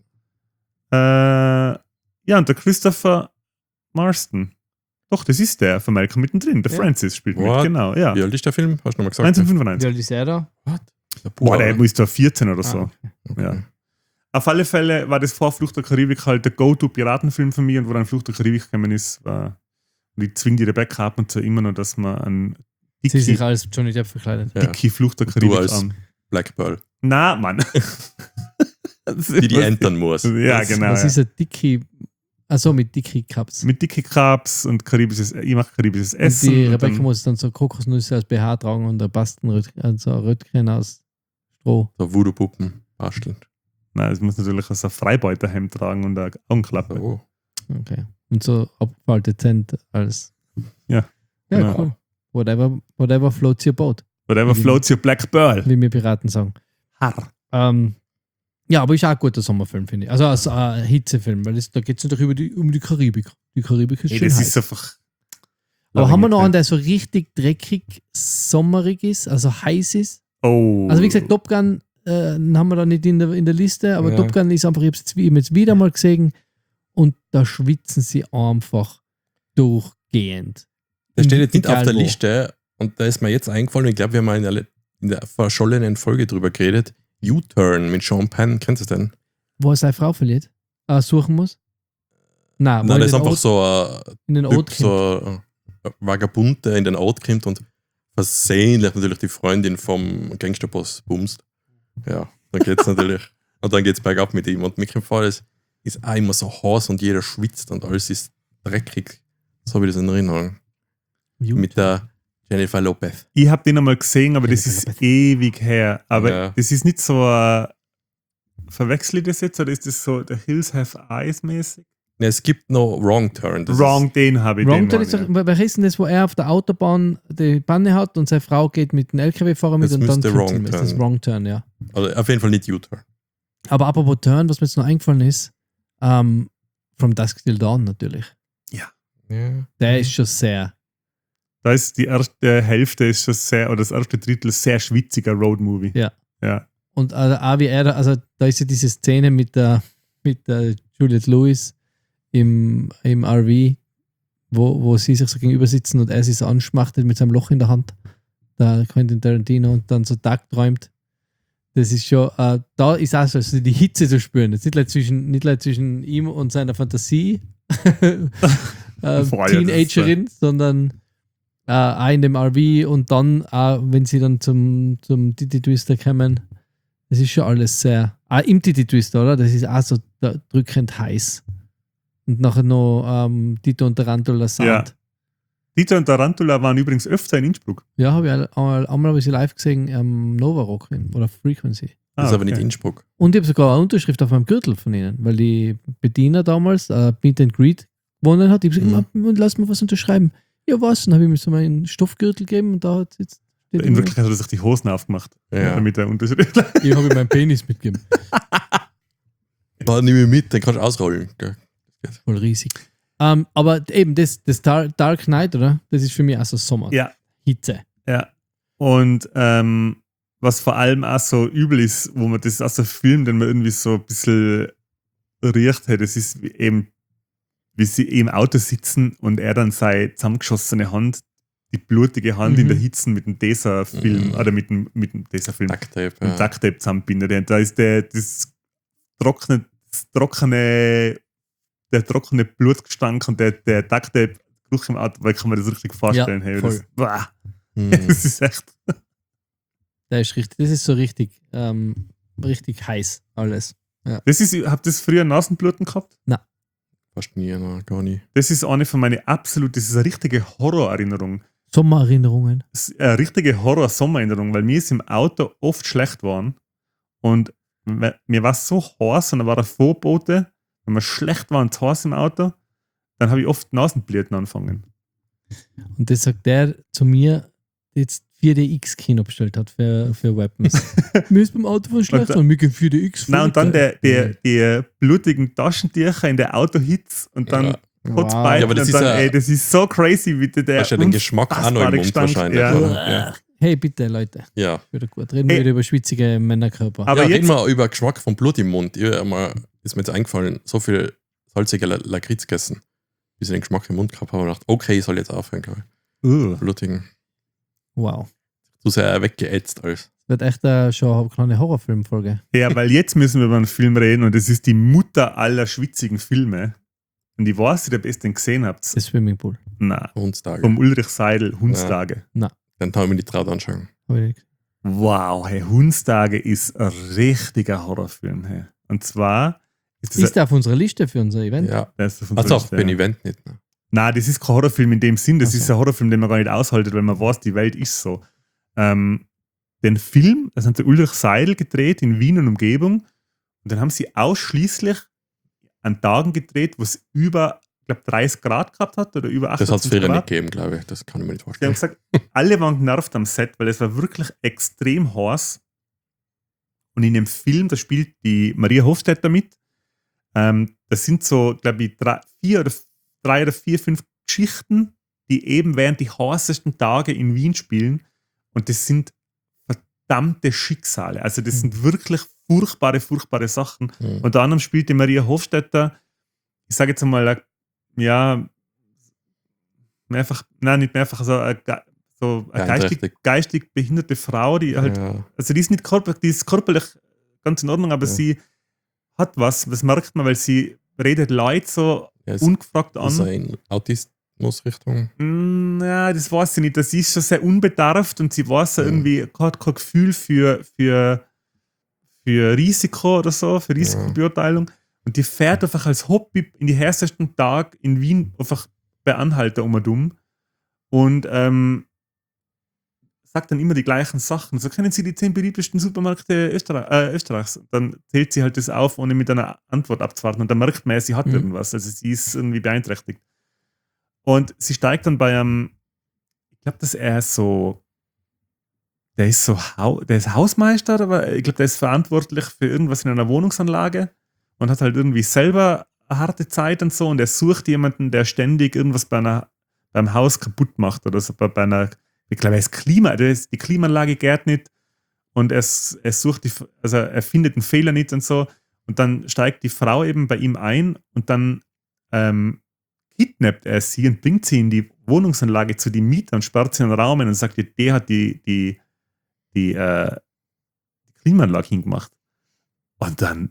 A: Ja, und der Christopher Marston. Doch, das ist der von Malcolm mittendrin. Der
B: Ja.
A: Francis spielt mit,
C: What?
A: genau. Ja.
C: Wie alt ist der Film? Hast du nochmal gesagt?
A: 1995.
B: Wie alt ist er da?
C: What? Der
A: Boah, der
C: Pur,
A: ist da 14 oder so.
B: Ah, okay.
A: Ja. Auf alle Fälle war das vor Flucht der Karibik halt der Go-To-Piratenfilm von mir und wo dann Flucht der Karibik gekommen ist, war. Und ich zwinge die Rebecca ab und zu immer noch, dass man einen
B: Sie sich
A: dicke,
B: als Johnny Depp verkleidet.
C: Ja.
A: dicke Flucht der
C: Und du
A: Karibik
C: als-
A: an.
C: Black Pearl.
A: Na, Mann.
C: Die entern muss.
A: Ja, genau.
B: Was
A: Ja.
B: ist ein Dicky? Achso, mit Dicky Cups.
A: Mit dicke Krabs und karibisches, ich mache karibisches
B: Und
A: Essen.
B: die
A: und
B: Rebecca
A: dann-
B: muss dann so Kokosnüsse als BH tragen und ein also ein Röttchen aus Stroh.
C: So Voodoo-Puppen basteln.
A: Nein, es muss natürlich so ein Freibeuterhemd tragen und eine Augenklappe.
C: Oh.
B: Okay. Und so abgefallen dezent als.
A: Ja.
B: Ja,
A: Genau.
B: cool. Whatever floats your boat,
A: Whatever floats your black pearl.
B: wie wir Piraten sagen.
A: Harr.
B: Ja, aber ist auch ein guter Sommerfilm, finde ich. Also als Hitzefilm, weil da geht es natürlich um die Karibik. Die Karibik ist
A: Ey,
B: schön
A: das
B: heiß.
A: ist einfach.
B: Aber haben wir noch einen, der so richtig dreckig, sommerig ist, also heiß ist?
A: Oh.
B: Also wie gesagt, Top Gun haben wir da nicht in der Liste, aber
C: Ja.
B: Top Gun ist einfach, ich habe es jetzt wieder mal gesehen und da schwitzen sie einfach durchgehend.
C: Der steht jetzt nicht
B: Egal
C: auf der
B: wo.
C: Liste und da ist mir jetzt eingefallen, ich glaube, wir haben mal in der verschollenen Folge drüber geredet. U-Turn mit Sean Penn, kennst du den?
B: Wo er seine Frau verliert, suchen muss? Nein,
C: Nein, das ist einfach so
B: in den
C: ein Typ,
B: Ort kommt.
C: so ein Vagabund, der in den Ort kommt und versehentlich natürlich die Freundin vom Gangsterboss bumst. Ja, dann geht's natürlich. Und dann geht's bergab mit ihm. Und Mick Falls ist auch immer so heiß und jeder schwitzt und alles ist dreckig. So habe ich das in Erinnerung.
B: Gut.
C: Mit der Jennifer Lopez.
A: Ich habe den einmal gesehen, aber das
B: Jennifer
A: ist ewig her. Aber
C: Ja.
A: das ist nicht so verwechsel ich das jetzt oder ist das so The Hills Have Eyes mäßig?
C: Ja, es gibt noch Wrong Turn. Das
A: Wrong, den habe ich.
B: Wrong
A: den
B: Turn ist
A: meine
B: doch, wer ist denn das, wo er auf der Autobahn die Panne hat und seine Frau geht mit dem LKW-Fahrer mit
C: Das
B: und dann
C: müsste
B: killt sie ihn.
C: Wrong
B: Ist das
C: Turn.
B: Wrong Turn, ja.
C: Also auf jeden Fall nicht U-Turn.
B: Aber apropos Turn, was mir jetzt noch eingefallen ist, From Dusk Till Dawn natürlich.
C: Ja.
B: Der ist schon sehr,
A: Da ist die erste Hälfte ist schon sehr, oder das erste Drittel sehr schwitziger Roadmovie.
B: Ja.
A: Ja.
B: und auch wie er, also da ist ja diese Szene mit der Juliette Lewis im RV, wo sie sich so gegenüber sitzen und er sich so anschmachtet mit seinem Loch in der Hand, der Quentin Tarantino, und dann so tagträumt. Das ist schon, da ist auch so also die Hitze zu spüren. Das ist nicht gleich zwischen ihm und seiner Fantasie
A: Boah, ja,
B: Teenagerin, sondern auch in dem RV und dann auch, wenn sie dann zum Titty Twister kommen, das ist schon alles sehr, im Titty Twister, oder? Das ist auch so drückend heiß. Und nachher noch Dito und Tarantula Sound.
A: Ja. Dieter und Tarantula waren übrigens öfter in Innsbruck.
B: Ja, habe ich einmal habe ich sie live gesehen am Nova Rock oder Frequency.
C: Das ist aber nicht
A: okay.
C: Innsbruck.
B: Und ich habe sogar eine Unterschrift auf meinem Gürtel von ihnen, weil die Bediener damals Meet and Greet gewonnen hat. Ich habe gesagt, lass mir was unterschreiben. Ja, was? Dann habe ich mir so meinen Stoffgürtel gegeben und da hat jetzt.
A: In Wirklichkeit hat er sich die Hosen aufgemacht.
C: Ja.
A: Damit er Unterschrift.
B: Ich habe ihm meinen Penis mitgegeben.
C: Da nehme ich mit, den kannst du ausrollen. Gell?
B: Voll riesig. Aber eben, das Dark Knight, oder? Das ist für mich auch so Sommer.
A: Ja.
B: Hitze.
A: Ja. Und was vor allem auch so übel ist, wo man das ist auch so ein Film, den man irgendwie so ein bisschen riecht hat, das ist eben, wie sie im Auto sitzen und er dann seine zusammengeschossene Hand, die blutige Hand in der Hitze mit dem Tesa-Film oder mit dem Tesa-Film,
C: Ducktape.
A: mit dem Ducktape zusammenbindet. Und da ist der trockene Blutgestank und der Ducktape-Geruch im Auto, weil ich kann mir das richtig vorstellen.
B: Ja,
A: hey,
B: voll.
A: Das ist echt.
B: Das ist so richtig, richtig heiß alles.
A: Habt ihr das früher Nasenbluten gehabt?
C: Fast nie, no, gar nicht.
A: Das ist eine von meinen das ist eine richtige Horrorerinnerung.
B: Sommererinnerungen.
A: Das ist eine richtige Horror-Sommererinnerung, weil mir ist im Auto oft schlecht geworden und mir war es so heiß und da war der Vorbote, wenn mir schlecht war und heiß im Auto, dann habe ich oft Nasenbluten angefangen.
B: Und das sagt der zu mir, der jetzt 4DX-Kino bestellt hat für Weapons. Mir ist beim Auto von schlecht und mir geht 4DX.
A: Nein, und dann die blutigen Taschentücher in der Autohitze und dann Kotzbein.
C: Ja, aber das
A: und
C: ist
A: dann, das ist so crazy, wie der
C: Hast ja den Geschmack auch noch im Mund
A: Gestank,
C: wahrscheinlich.
A: ja.
C: oder? Ja.
B: Hey, bitte, Leute.
C: Ja.
B: Wieder gut. Reden wir wieder über schwitzige Männerkörper.
A: Aber
C: Ja,
A: jetzt,
C: reden wir über Geschmack von Blut im Mund. Ist mir jetzt eingefallen, so viel salzige Lakritz gegessen, bis ich den Geschmack im Mund gehabt habe und dachte, okay, ich soll jetzt aufhören, glaube ich. Blutigen.
B: Wow.
C: Zu sehr weggeätzt alles.
B: Wird echt schon eine kleine Horrorfilmfolge.
A: ja, weil jetzt müssen wir über einen Film reden und das ist die Mutter aller schwitzigen Filme. Und ich weiß nicht, ob ihr es denn gesehen habt.
B: Das Swimmingpool.
A: Nein.
C: Hundstage.
A: Vom Ulrich Seidel, Hundstage.
C: Dann haben wir die Traut anschauen.
B: Hab ich nicht gesehen.
A: Wow, hey, Hundstage ist ein richtiger Horrorfilm. Hey. Und zwar ist das
B: Ist der auf unserer Liste für unser Event?
C: Ja.
A: das ist
C: Also auch beim Event nicht. Ne?
A: Nein, das ist kein Horrorfilm in dem Sinn. Das
B: Ach so.
A: ist ein Horrorfilm, den man gar nicht aushaltet, weil man weiß, die Welt ist so. Den Film, das hat der Ulrich Seidel gedreht in Wien und Umgebung. Und dann haben sie ausschließlich an Tagen gedreht, wo es über, ich glaube, 30 Grad gehabt hat oder über 28
C: Das hat es früher
A: Grad.
C: nicht gegeben, glaube ich. Das kann ich mir nicht
A: Die haben
C: vorstellen.
A: gesagt, alle waren genervt am Set, weil es war wirklich extrem heiß. Und in dem Film, da spielt die Maria Hofstetter mit. Das sind so, glaube ich, drei oder vier, fünf Geschichten, die eben während die heißesten Tage in Wien spielen. Und das sind verdammte Schicksale. Also das sind wirklich furchtbare Sachen.
C: Mhm.
A: Unter anderem spielt die Maria Hofstetter, ich sage jetzt einmal, ja, so eine geistig behinderte Frau, die halt,
C: Ja.
A: also die ist nicht die ist körperlich ganz in Ordnung, aber
C: Ja.
A: sie hat was, das merkt man, weil sie redet Leute so
C: Ja, ist
A: ungefragt
C: das
A: an.
C: in Autismus-Richtung?
A: Ja, das weiß ich nicht. Das ist schon sehr unbedarft und sie weiß ja irgendwie, hat kein Gefühl für für Risiko oder so, für Risikobeurteilung. Und die fährt einfach als Hobby in die ersten Tag in Wien einfach bei Anhalter dumm und sagt dann immer die gleichen Sachen. So, kennen Sie die 10 beliebtesten Supermärkte Österreichs? Dann zählt sie halt das auf, ohne mit einer Antwort abzuwarten. Und dann merkt man, sie hat irgendwas. Also sie ist irgendwie beeinträchtigt. Und sie steigt dann bei einem, ich glaube, dass er so, der ist Hausmeister, aber ich glaube, der ist verantwortlich für irgendwas in einer Wohnungsanlage und hat halt irgendwie selber eine harte Zeit und so. Und er sucht jemanden, der ständig irgendwas beim Haus kaputt macht oder so, bei einer, ich glaube, die Klimaanlage gärt nicht und er findet einen Fehler nicht und so. Und dann steigt die Frau eben bei ihm ein und dann kidnappt er sie und bringt sie in die Wohnungsanlage zu den Mietern, sperrt sie in den Raum und sagt, der hat die Klimaanlage hingemacht. Und dann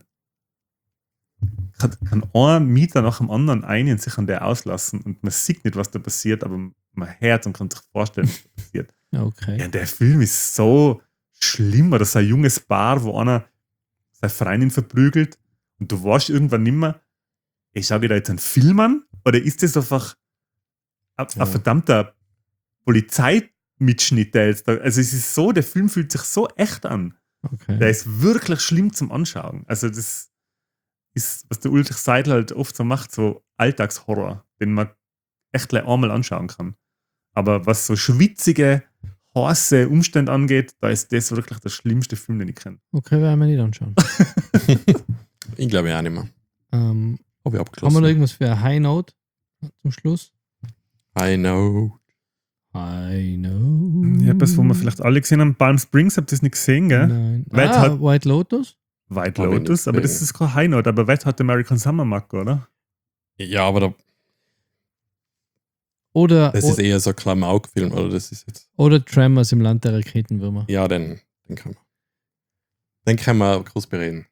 A: kann ein Mieter nach dem anderen ein und sich an der auslassen und man sieht nicht, was da passiert, aber man hört und kann sich vorstellen, was da passiert.
B: Okay.
A: Ja, der Film ist so schlimm, oder so ein junges Paar, wo einer seine Freundin verprügelt und du weißt irgendwann nicht mehr, ich schaue da jetzt einen Film an oder ist das einfach ein verdammter Polizeimitschnitt, der jetzt da, also es ist so, der Film fühlt sich so echt an.
B: Okay.
A: Der ist wirklich schlimm zum Anschauen. Also das ist, was der Ulrich Seidel halt oft so macht, so Alltagshorror, den man echt gleich einmal anschauen kann. Aber was so schwitzige, heiße Umstände angeht, da ist das wirklich der schlimmste Film, den ich kenne.
B: Okay, werden wir nicht anschauen.
C: Ich glaube auch nicht mehr.
B: Haben
C: Habe ich
B: wir
C: abgeschlossen.
B: noch irgendwas für eine High Note zum Schluss?
C: I know.
B: I know.
A: Ja, etwas, wo wir vielleicht alle gesehen haben, Palm Springs, habt ihr das nicht gesehen, gell?
B: Nein.
A: White
B: White Lotus?
A: White
C: Hab ich
A: Lotus,
C: nicht
A: aber das
C: gesehen.
A: ist kein High Note, aber White hat American Summer Marke, oder?
C: Ja, aber
B: Oder,
C: das ist eher so ein Klamauk-Film, oder das ist jetzt.
B: oder Tremors im Land der Raketenwürmer.
C: Ja, den können wir groß bereden.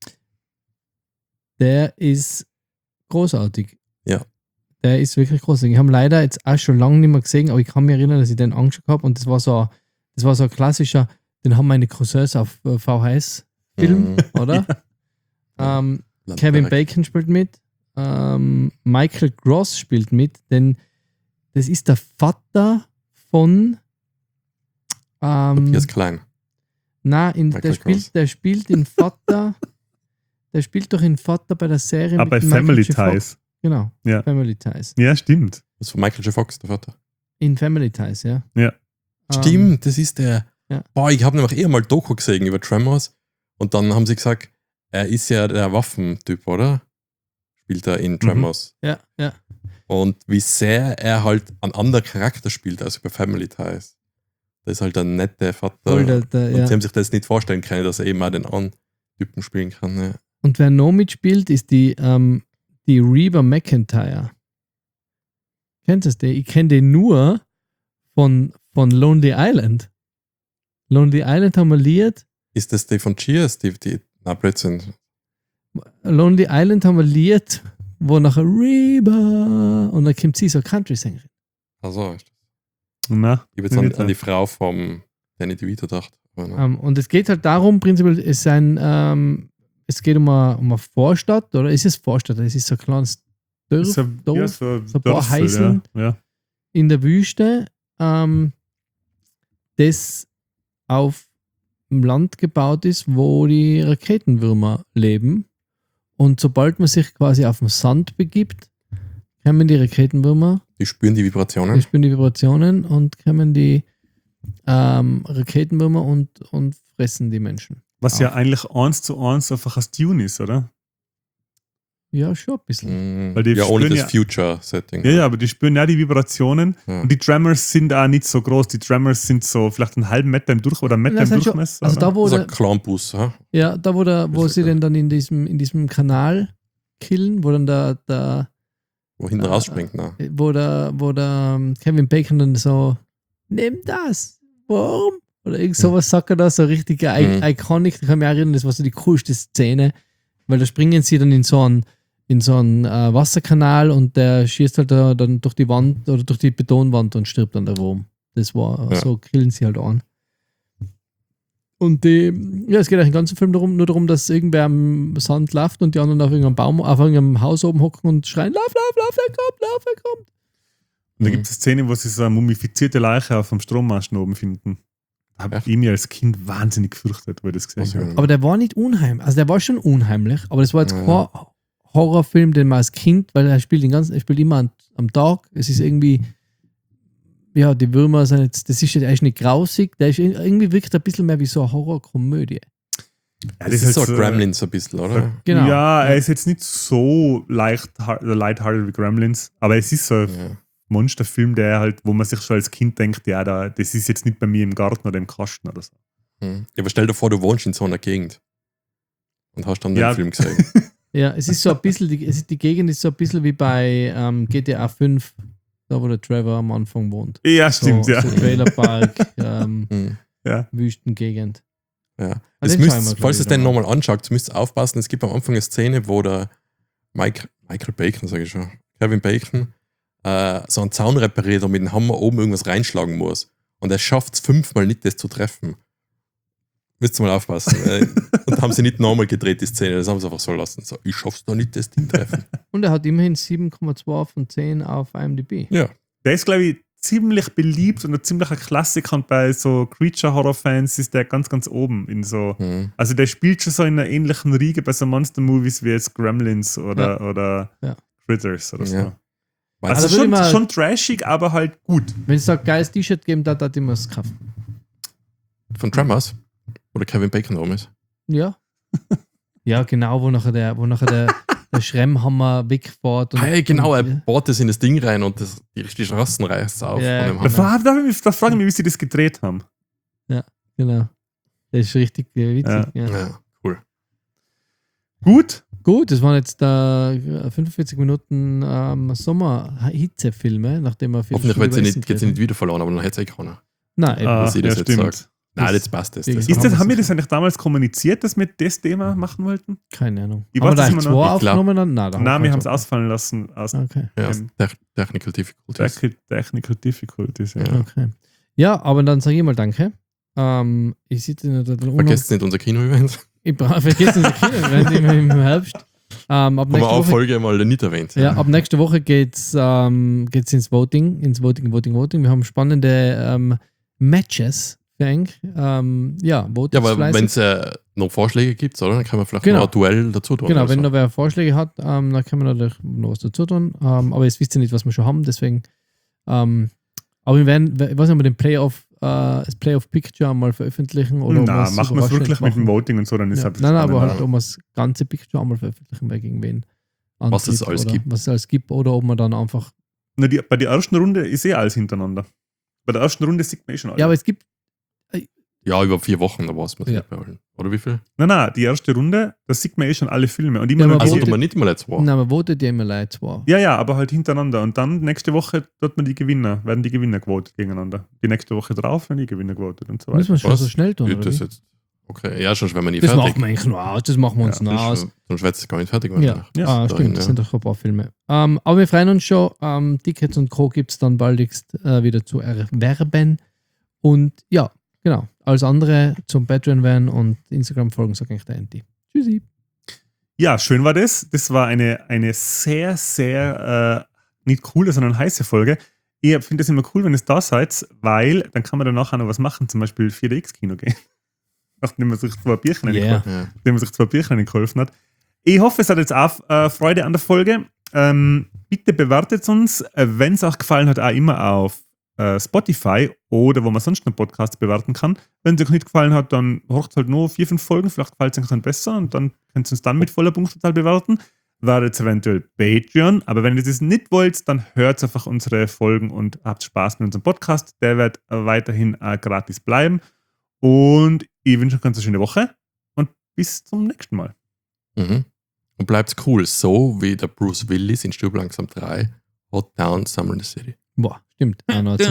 B: Der ist großartig.
C: Ja.
B: Der ist wirklich großartig. Ich habe leider jetzt auch schon lange nicht mehr gesehen, aber ich kann mich erinnern, dass ich den angeschaut habe und das war so ein klassischer, den haben meine Cousins auf VHS-Film, oder? Kevin Bacon spielt mit, Michael Gross spielt mit, denn das ist der Vater von
C: Matthias Klein.
B: nein,
C: Michael Gross.
B: der spielt den Vater der spielt doch den Vater bei der Serie
A: Ah, bei
B: Michael
A: Family
B: J. Fox.
A: Ties.
B: Genau,
A: Ja.
B: Family Ties.
A: Ja, stimmt.
C: Das ist von Michael J. Fox, der Vater.
B: In Family Ties, ja.
A: Ja.
C: Stimmt, das ist der.
B: ja.
C: Boah, ich habe nämlich mal Doku gesehen über Tremors und dann haben sie gesagt, er ist ja der Waffentyp, oder? Spielt er in Tremors.
B: Ja, ja.
C: Und wie sehr er halt einen anderen Charakter spielt als bei Family Ties. Das ist halt ein netter Vater.
B: Voll
C: Und
B: ja.
C: sie haben sich das nicht vorstellen können, dass er eben auch den anderen Typen spielen kann. Ja.
B: Und wer noch mitspielt, ist die Reba McEntire. Kennst du die? Ich kenne den nur von Lonely Island. Lonely Island haben wir liiert.
C: Ist das die von Cheers? Na, Blödsinn.
B: Lonely Island haben wir liiert, wo nachher Reba und dann kommt sie so Country-Sängerin.
C: Also,
A: Na,
C: ich habe jetzt an die Frau vom Danny DeVito gedacht. Aber nein.
B: Und es geht halt darum, prinzipiell, es geht um eine Vorstadt, oder ist es Vorstadt? Es ist so ein kleines Dorf,
A: so
B: so ein paar
A: Dörfel,
B: Heiseln
A: ja.
B: in der Wüste, das auf dem Land gebaut ist, wo die Raketenwürmer leben. Und sobald man sich quasi auf den Sand begibt, kommen die Raketenwürmer,
C: Die spüren die Vibrationen.
B: die spüren die Vibrationen und kommen die Raketenwürmer und fressen die Menschen.
A: Was ja eigentlich 1:1 einfach aus Dune ist, oder?
B: Ja, schon ein bisschen.
C: Mm,
A: Weil die
C: ja, ohne
A: spüren
C: das Future-Setting.
A: Ja, aber die spüren ja die Vibrationen
C: Ja.
A: und die Tremors sind auch nicht so groß. Die Tremors sind so vielleicht einen halben Meter im oder einen Meter
B: Das
A: im
B: heißt schon,
A: Durchmesser.
B: also da,
A: oder?
B: wo
C: So
B: der,
C: ein Clownbus, ha?
B: ja, da wo
C: Ist
B: sie
C: ja
B: den dann in diesem Kanal killen, wo dann der
C: Wo hinten rausspringt, ne?
B: wo der Kevin Bacon dann so, nimm das, warum? Oder irgend sowas sagt er da, so richtig iconic. Da kann ich mich auch erinnern, das war so die coolste Szene, weil da springen sie dann in so einen Wasserkanal und der schießt halt da dann durch die Wand oder durch die Betonwand und stirbt dann der Wurm. Das war,
C: Ja.
B: so killen sie halt an. Und es geht eigentlich den ganzen Film nur darum, dass irgendwer am Sand läuft und die anderen auf irgendeinem Baum, auf irgendeinem Haus oben hocken und schreien, lauf, er kommt.
A: Und da gibt es eine Szene, wo sie so eine mumifizierte Leiche auf dem Strommasten oben finden. Habe ich mir als Kind wahnsinnig gefürchtet, weil ich das gesehen habe.
B: Aber der war nicht unheimlich. Also der war schon unheimlich, aber das war jetzt kein Horrorfilm, den man als Kind, weil er spielt immer am Tag. Es ist irgendwie, ja, die Würmer sind jetzt, das ist eigentlich nicht grausig, der ist irgendwie wirkt ein bisschen mehr wie so eine Horrorkomödie.
C: Ja, das ist halt so Gremlins ein bisschen, oder?
B: Genau.
A: Ja, er ist jetzt nicht so lighthearted wie Gremlins, aber es ist so ein Monsterfilm, der halt, wo man sich schon als Kind denkt, ja, das ist jetzt nicht bei mir im Garten oder im Kasten oder so.
C: Ja, aber stell dir vor, du wohnst in so einer Gegend und hast dann den Film gesehen.
B: Ja, es ist so ein bisschen, die Gegend ist so ein bisschen wie bei GTA 5, da wo der Trevor am Anfang wohnt.
A: Ja, stimmt,
B: so,
A: ja.
B: So Trailerpark,
A: Ja.
B: Wüstengegend.
C: Ja.
B: Also
C: Falls ihr es dann nochmal anschaut, müsst ihr aufpassen, es gibt am Anfang eine Szene, wo der Michael Bacon, sage ich schon, Kevin Bacon, so einen Zaun repariert und mit dem Hammer oben irgendwas reinschlagen muss. Und er schafft es 5-mal nicht, das zu treffen. Müsst ihr mal aufpassen. Und haben sie nicht normal gedreht, die Szene. Das haben sie einfach so lassen. So, ich schaff's doch nicht, das Ding treffen.
B: Und er hat immerhin 7,2 von 10 auf IMDb.
C: Ja.
A: Der ist, glaube ich, ziemlich beliebt und ein ziemlicher Klassiker. Und bei so Creature-Horror-Fans ist der ganz, ganz oben. Also der spielt schon so in einer ähnlichen Riege bei so Monster-Movies wie jetzt Gremlins oder Critters oder so.
C: Ja.
A: Also schon trashig, aber halt gut.
B: Wenn es ein geiles T-Shirt geben, da ich mir es kaufen.
C: Von Tremors? Oder Kevin Bacon oben ist?
B: Ja. Ja, genau, wo nachher der Schremmhammer wegfährt.
C: Hey, genau, er bohrt das in das Ding rein und die Straßen reißt auf.
B: Ja,
C: von dem Hammer.
A: Da frage ich mich, wie sie das gedreht haben.
B: Ja, genau. Das ist richtig witzig.
A: Ja.
C: Ja, cool.
B: Gut, das waren jetzt 45 Minuten Sommer-Hitzefilme, nachdem wir viel
C: Hoffentlich wird sie nicht wieder verloren, aber dann hätte es eh keiner.
B: Nein,
C: dass ich das jetzt
A: stimmt.
C: sage. Nein, jetzt passt das.
A: Haben wir das eigentlich damals kommuniziert, dass wir das Thema machen wollten?
B: keine Ahnung.
A: Ich
B: Haben wir
A: weiß
B: da
A: das
B: eigentlich
A: immer noch.
B: zwei aufgenommen? Nein,
A: Wir haben es ausfallen lassen.
B: Okay.
C: Ja, Technical Difficulties.
A: Technical Difficulties, ja.
C: Ja.
B: Okay. Ja, aber dann sage ich mal danke. Ich sitze
C: Vergesst nicht unser Kino-Event.
B: Ich vergesse unser Kino-Event im Herbst.
C: Haben wir auch Folge mal nicht erwähnt.
B: Ja, ab nächste Woche geht's ins Voting. Wir haben spannende Matches für eng. Votet
C: Ja, aber
B: fleißig.
C: wenn es noch Vorschläge gibt, oder? Dann kann man vielleicht
B: Genau.
C: noch ein Duell dazu tun.
B: Genau,
C: oder
B: wenn
C: so.
B: noch wer Vorschläge hat, dann können wir natürlich noch was dazu tun. Aber jetzt wisst ihr nicht, was wir schon haben, deswegen. Aber wir werden, ich weiß nicht, ob wir das Playoff Picture mal veröffentlichen oder ob
A: Nein, machen wir es wirklich mit dem
B: machen.
A: Voting und so, dann ist
B: Ja.
A: es
B: Nein, aber
A: spannender.
B: halt, ob wir das ganze Picture einmal veröffentlichen, wer gegen wen.
C: Was es
B: antritt
C: alles
B: oder
C: gibt.
B: Was es alles gibt oder ob man dann einfach.
A: Bei der ersten Runde ist alles hintereinander. Bei der ersten Runde sieht man schon alles.
B: Ja, aber es gibt.
C: Ja, über 4 Wochen, da war es
B: Ja.
C: bei allen. Oder wie viel?
A: Nein, die erste Runde, da sieht man schon alle Filme. Und immer
B: Ja,
A: noch
B: aber
C: Also,
A: die-
C: tut man nicht mal jetzt war.
B: Nein, man votet ja immer Leute zwar.
A: ja, aber halt hintereinander. Und dann nächste Woche werden die Gewinner gewotet gegeneinander. Die nächste Woche drauf werden die Gewinner gewotet und so
B: Müssen
A: weiter.
B: wir schon
C: Was?
B: so schnell tun.
C: Ja,
B: Oder
C: das
B: wie?
C: jetzt. Okay, ja, schon, wenn wir nicht
B: Das
C: fertig
B: machen wir eigentlich nur aus. Das machen wir uns
A: Ja,
B: noch aus.
C: Sonst wird es gar nicht fertig.
B: Ja,
A: Ja,
B: stimmt. Das sind doch ein paar Filme. Aber wir freuen uns schon. Tickets und Co. gibt es dann baldigst wieder zu erwerben. Und ja, genau. Alles andere zum Patreon werden und Instagram folgen, sage ich der Enti. Tschüssi.
A: Ja, schön war das. Das war eine sehr, sehr nicht coole, sondern heiße Folge. Ich finde es immer cool, wenn ihr da seid, weil dann kann man danach auch noch was machen, zum Beispiel 4DX-Kino gehen. Nachdem man sich zwei Bierchen
C: Ja.
A: geholfen hat. Ich hoffe, es hat jetzt auch Freude an der Folge. Bitte bewertet uns, wenn es euch gefallen hat, auch immer auf Spotify oder wo man sonst noch Podcasts bewerten kann. Wenn es euch nicht gefallen hat, dann hört halt nur 4, 5 Folgen, vielleicht gefällt es euch dann besser und dann könnt ihr uns dann mit voller Punktzahl bewerten. Werdet eventuell Patreon, aber wenn ihr das nicht wollt, dann hört einfach unsere Folgen und habt Spaß mit unserem Podcast. Der wird weiterhin gratis bleiben. Und ich wünsche euch eine ganz schöne Woche und bis zum nächsten Mal.
C: Mhm. Und bleibt's cool, so wie der Bruce Willis in Stirb langsam 3, Hot Down, Summer in the City.
B: Boah, stimmt. Auch noch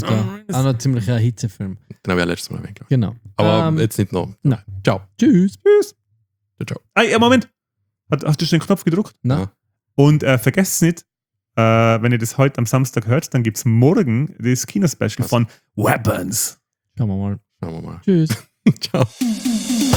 B: ein ziemlicher Hitzefilm.
C: Den habe ich ja letztes Mal erwähnt, glaube ich.
B: Genau.
C: Aber jetzt nicht noch.
B: nein.
C: Ciao.
B: Tschüss.
C: Ciao.
A: Moment. Hast du schon den Knopf gedrückt?
B: Na?
C: Ja.
A: Und vergesst nicht, wenn ihr das heute am Samstag hört, dann gibt es morgen das Kinospecial von Weapons.
B: Schauen wir mal.
C: Schauen wir mal.
B: Tschüss.
C: Ciao.